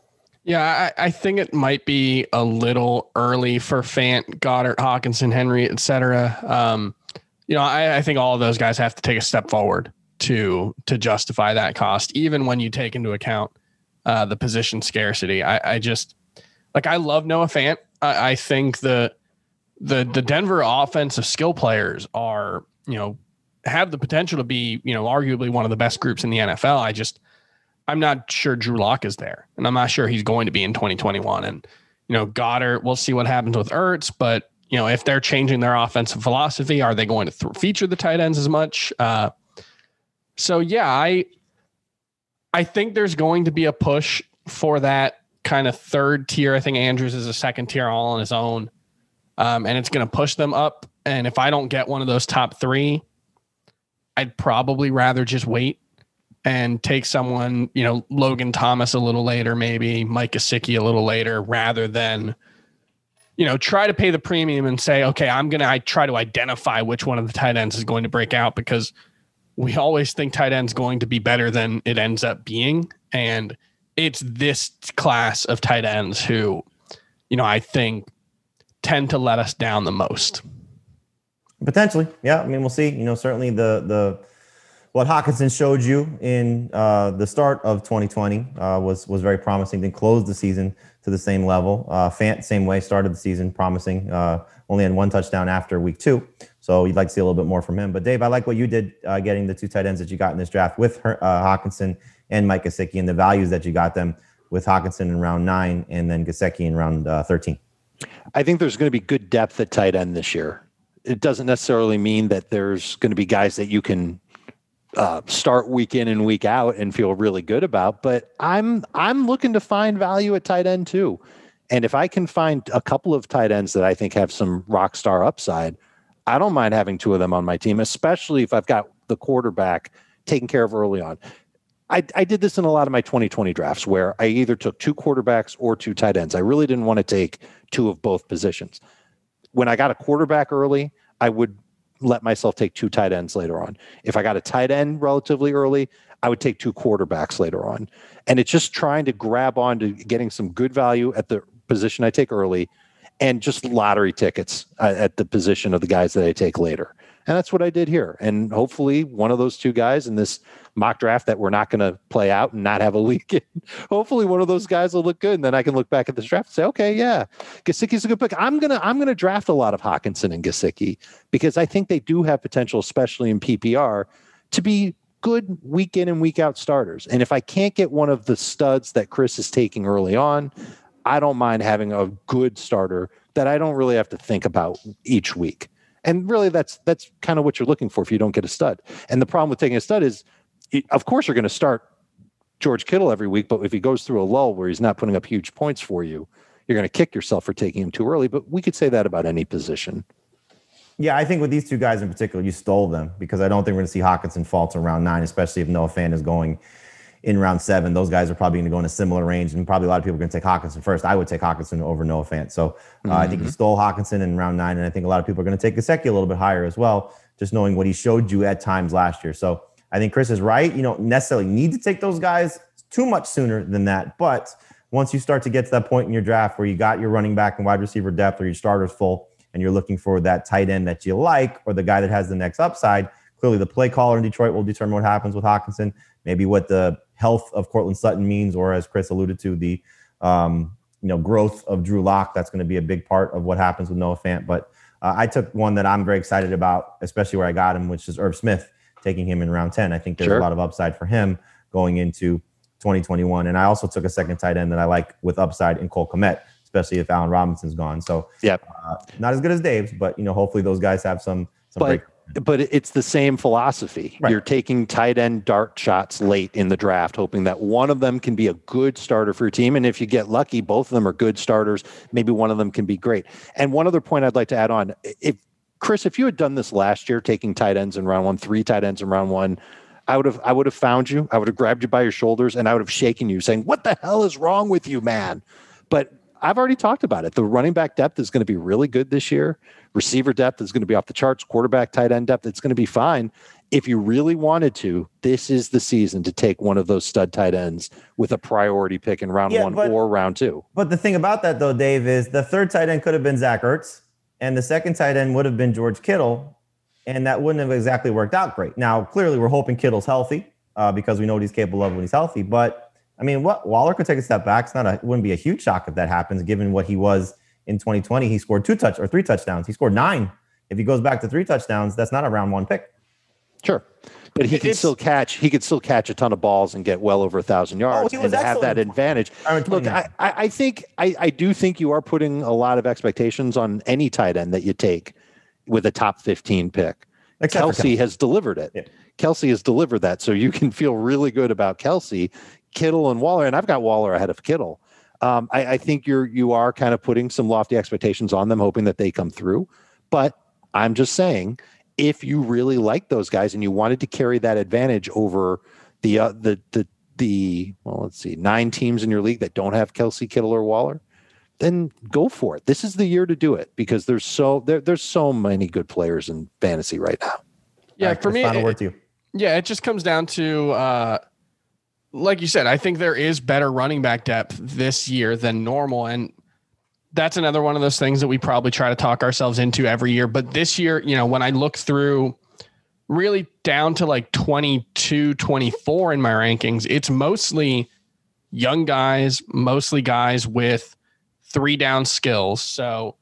Speaker 7: Yeah, I think it might be a little early for Fant, Goddard, Hawkinson, Henry, et cetera. I think all of those guys have to take a step forward to justify that cost, even when you take into account the position scarcity. I love Noah Fant. I think the Denver offensive skill players are, have the potential to be, arguably one of the best groups in the NFL. I'm not sure Drew Lock is there, and I'm not sure he's going to be in 2021. And, Goddard, we'll see what happens with Ertz, but, if they're changing their offensive philosophy, are they going to feature the tight ends as much? I think there's going to be a push for that kind of 3rd tier. I think Andrews is a 2nd tier all on his own. And it's going to push them up. And if I don't get one of those top 3, I'd probably rather just wait and take someone, Logan Thomas a little later, maybe Mike Gesicki a little later, rather than try to pay the premium and say, okay, I try to identify which one of the tight ends is going to break out, because we always think tight end's going to be better than it ends up being. And it's this class of tight ends who, I think tend to let us down the most.
Speaker 5: Potentially. Yeah. I mean, we'll see. Certainly what Hockenson showed you in the start of 2020 was very promising. Then closed the season to the same level. Fant, same way, started the season promising. Only had one touchdown after week 2. So you'd like to see a little bit more from him. But Dave, I like what you did getting the 2 tight ends that you got in this draft with Hockenson and Mike Gesicki, and the values that you got them with Hockenson in round 9 and then Gesicki in round 13.
Speaker 6: I think there's going to be good depth at tight end this year. It doesn't necessarily mean that there's going to be guys that you can start week in and week out and feel really good about, but I'm looking to find value at tight end too. And if I can find a couple of tight ends that I think have some rock star upside, I don't mind having 2 of them on my team, especially if I've got the quarterback taken care of early on. I did this in a lot of my 2020 drafts where I either took 2 quarterbacks or 2 tight ends. I really didn't want to take 2 of both positions. When I got a quarterback early, I would let myself take 2 tight ends later on. If I got a tight end relatively early, I would take 2 quarterbacks later on. And it's just trying to grab on to getting some good value at the position I take early and just lottery tickets at the position of the guys that I take later. And that's what I did here. And hopefully one of those 2 guys in this mock draft that we're not going to play out and not have a leak in, hopefully one of those guys will look good. And then I can look back at this draft and say, okay, yeah, Gesicki's a good pick. I'm going to draft a lot of Hockenson and Gesicki because I think they do have potential, especially in PPR, to be good week in and week out starters. And if I can't get one of the studs that Chris is taking early on, I don't mind having a good starter that I don't really have to think about each week. And really, that's kind of what you're looking for if you don't get a stud. And the problem with taking a stud is, of course, you're going to start George Kittle every week, but if he goes through a lull where he's not putting up huge points for you, you're going to kick yourself for taking him too early. But we could say that about any position.
Speaker 5: Yeah, I think with these 2 guys in particular, you stole them because I don't think we're going to see Hockenson fall to round 9, especially if Noah Fant is going in round 7. Those guys are probably going to go in a similar range, and probably a lot of people are going to take Hockenson first. I would take Hockenson over Noah Fant. So I think you stole Hockenson in round 9, and I think a lot of people are going to take Gesicki a little bit higher as well, just knowing what he showed you at times last year. So I think Chris is right. You don't necessarily need to take those guys too much sooner than that, but once you start to get to that point in your draft where you got your running back and wide receiver depth or your starters full, and you're looking for that tight end that you like or the guy that has the next upside, clearly the play caller in Detroit will determine what happens with Hockenson, maybe what the health of Cortland Sutton means, or as Chris alluded to, the growth of Drew Lock. That's going to be a big part of what happens with Noah Fant. But I took one that I'm very excited about, especially where I got him, which is Irv Smith, taking him in round 10. I think there's a lot of upside for him going into 2021. And I also took a second tight end that I like with upside in Cole Kmet, especially if Allen Robinson's gone. So not as good as Dave's, but hopefully those guys have some break.
Speaker 6: But it's the same philosophy. Right. You're taking tight end dart shots late in the draft, hoping that one of them can be a good starter for your team. And if you get lucky, both of them are good starters. Maybe one of them can be great. And one other point I'd like to add on, if you had done this last year, taking tight ends in round 1, 3 tight ends in round 1, I would have found you. I would have grabbed you by your shoulders and I would have shaken you saying, what the hell is wrong with you, man? But I've already talked about it. The running back depth is going to be really good this year. Receiver depth is going to be off the charts. Quarterback, tight end depth, it's going to be fine. If you really wanted to, this is the season to take one of those stud tight ends with a priority pick in round 1 or round 2.
Speaker 5: But the thing about that, though, Dave, is the third tight end could have been Zach Ertz, and the second tight end would have been George Kittle, and that wouldn't have exactly worked out great. Now, clearly, we're hoping Kittle's healthy because we know what he's capable of when he's healthy. But I mean, Waller could take a step back. It wouldn't be a huge shock if that happens, given what he was in 2020. He scored 3 touchdowns. He scored 9. If he goes back to 3 touchdowns, that's not a round 1 pick.
Speaker 6: Sure, but he could still catch. He could still catch a ton of balls and get well over 1,000 yards and have that advantage. Look, I think I do think you are putting a lot of expectations on any tight end that you take with a top 15 pick. Kelsey has delivered it. Yeah. Kelsey has delivered that, so you can feel really good about Kelsey. Kittle and Waller, and I've got Waller ahead of Kittle. I think you are kind of putting some lofty expectations on them, hoping that they come through. But I'm just saying, if you really like those guys and you wanted to carry that advantage over the 9 teams in your league that don't have Kelsey, Kittle, or Waller, then go for it. This is the year to do it because there's so many good players in fantasy right now.
Speaker 7: Yeah,
Speaker 5: right,
Speaker 7: for me,
Speaker 5: final word to you.
Speaker 7: Yeah, it just comes down to, like you said, I think there is better running back depth this year than normal. And that's another one of those things that we probably try to talk ourselves into every year. But this year, when I look through really down to like 22, 24 in my rankings, it's mostly young guys, mostly guys with 3-down skills. So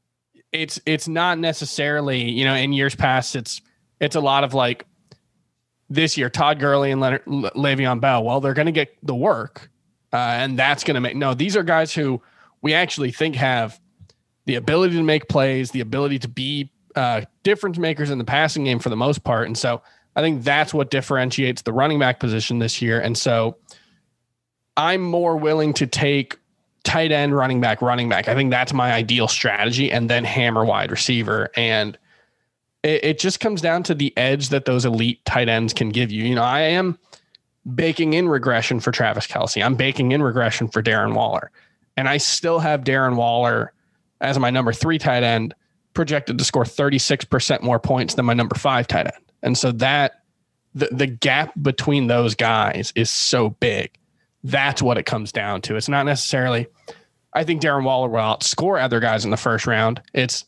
Speaker 7: it's not necessarily, in years past, it's a lot of like this year, Todd Gurley and Le'Veon Bell. Well, they're going to get the work and that's going to these are guys who we actually think have the ability to make plays, the ability to be difference makers in the passing game for the most part. And so I think that's what differentiates the running back position this year. And so I'm more willing to take tight end, running back. I think that's my ideal strategy, and then hammer wide receiver. And it just comes down to the edge that those elite tight ends can give you. I am baking in regression for Travis Kelce. I'm baking in regression for Darren Waller. And I still have Darren Waller as my number 3 tight end, projected to score 36% more points than my number 5 tight end. And so that the gap between those guys is so big. That's what it comes down to. It's not necessarily, I think Darren Waller will outscore other guys in the first round. It's,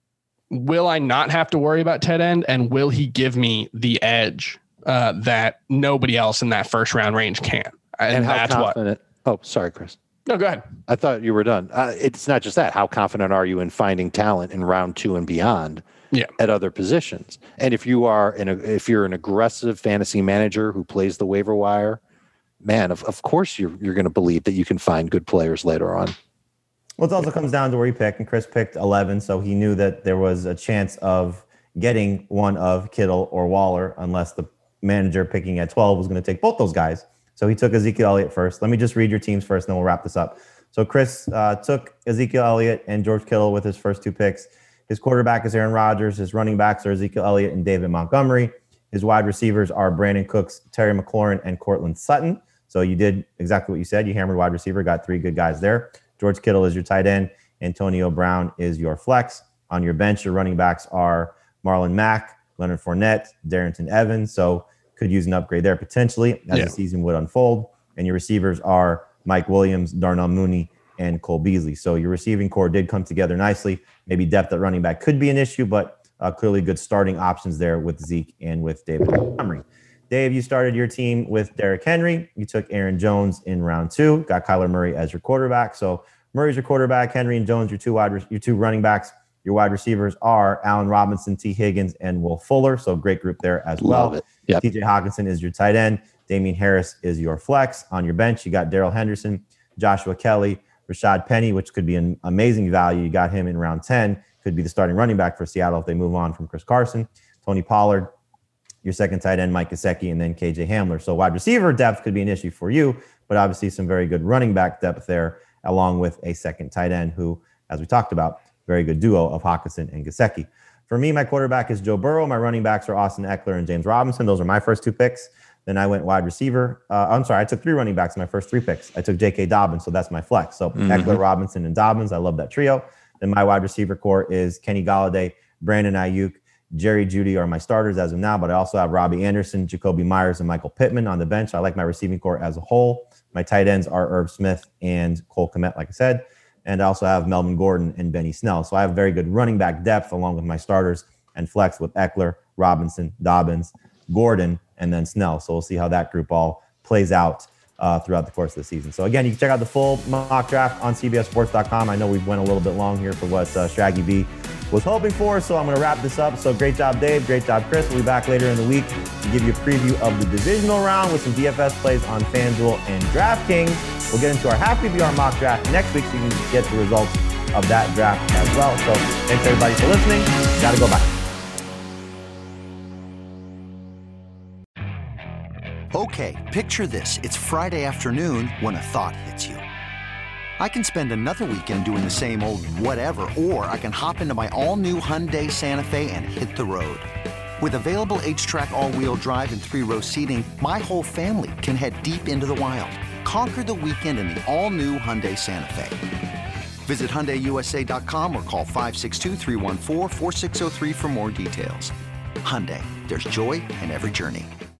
Speaker 7: will I not have to worry about tight end, and will he give me the edge that nobody else in that first round range can? And that's
Speaker 6: confident, what. Oh, sorry, Chris.
Speaker 7: No, go ahead.
Speaker 6: I thought you were done. It's not just that. How confident are you in finding talent in round 2 and beyond at other positions? And if you're an aggressive fantasy manager who plays the waiver wire, man, of course you're going to believe that you can find good players later on.
Speaker 5: Well, it also comes down to where you pick, and Chris picked 11, so he knew that there was a chance of getting one of Kittle or Waller unless the manager picking at 12 was going to take both those guys. So he took Ezekiel Elliott first. Let me just read your teams first, and then we'll wrap this up. So Chris took Ezekiel Elliott and George Kittle with his first 2 picks. His quarterback is Aaron Rodgers. His running backs are Ezekiel Elliott and David Montgomery. His wide receivers are Brandon Cooks, Terry McLaurin, and Cortland Sutton. So you did exactly what you said. You hammered wide receiver, got 3 good guys there. George Kittle is your tight end. Antonio Brown is your flex. On your bench, your running backs are Marlon Mack, Leonard Fournette, Darrington Evans. So could use an upgrade there potentially as the season would unfold. And your receivers are Mike Williams, Darnell Mooney, and Cole Beasley. So your receiving core did come together nicely. Maybe depth at running back could be an issue, but clearly good starting options there with Zeke and with David Montgomery. Dave, you started your team with Derrick Henry. You took Aaron Jones in round 2, got Kyler Murray as your quarterback. So Murray's your quarterback, Henry and Jones, your two running backs. Your wide receivers are Allen Robinson, T. Higgins, and Will Fuller. So great group there as well.
Speaker 6: Yep.
Speaker 5: TJ Hawkinson is your tight end. Damian Harris is your flex. On your bench, you got Darrell Henderson, Joshua Kelly, Rashad Penny, which could be an amazing value. You got him in round 10. Could be the starting running back for Seattle if they move on from Chris Carson. Tony Pollard, your second tight end, Mike Gesicki, and then KJ Hamler. So wide receiver depth could be an issue for you, but obviously some very good running back depth there, along with a second tight end who, as we talked about, very good duo of Hawkinson and Gesicki. For me, my quarterback is Joe Burrow. My running backs are Austin Eckler and James Robinson. Those are my first 2 picks. Then I went wide receiver. I took 3 running backs in my first 3 picks. I took J.K. Dobbins, so that's my flex. So Eckler, Robinson, and Dobbins. I love that trio. Then my wide receiver core is Kenny Golladay, Brandon Ayuk, Jerry Jeudy are my starters as of now, but I also have Robbie Anderson, Jacoby Myers, and Michael Pittman on the bench. I like my receiving core as a whole. My tight ends are Irv Smith and Cole Kmet, like I said. And I also have Melvin Gordon and Benny Snell. So I have very good running back depth along with my starters and flex with Eckler, Robinson, Dobbins, Gordon, and then Snell. So we'll see how that group all plays out throughout the course of the season. So again, you can check out the full mock draft on CBSSports.com. I know we went a little bit long here for what Shaggy B was hoping for, so I'm going to wrap this up. So great job, Dave. Great job, Chris. We'll be back later in the week to give you a preview of the divisional round with some DFS plays on FanDuel and DraftKings. We'll get into our half PPR mock draft next week so you can get the results of that draft as well. So thanks everybody for listening. Got to go back.
Speaker 8: Okay, picture this. It's Friday afternoon when a thought hits you. I can spend another weekend doing the same old whatever, or I can hop into my all-new Hyundai Santa Fe and hit the road. With available H-Track all-wheel drive and 3-row seating, my whole family can head deep into the wild. Conquer the weekend in the all-new Hyundai Santa Fe. Visit HyundaiUSA.com or call 562-314-4603 for more details. Hyundai, there's joy in every journey.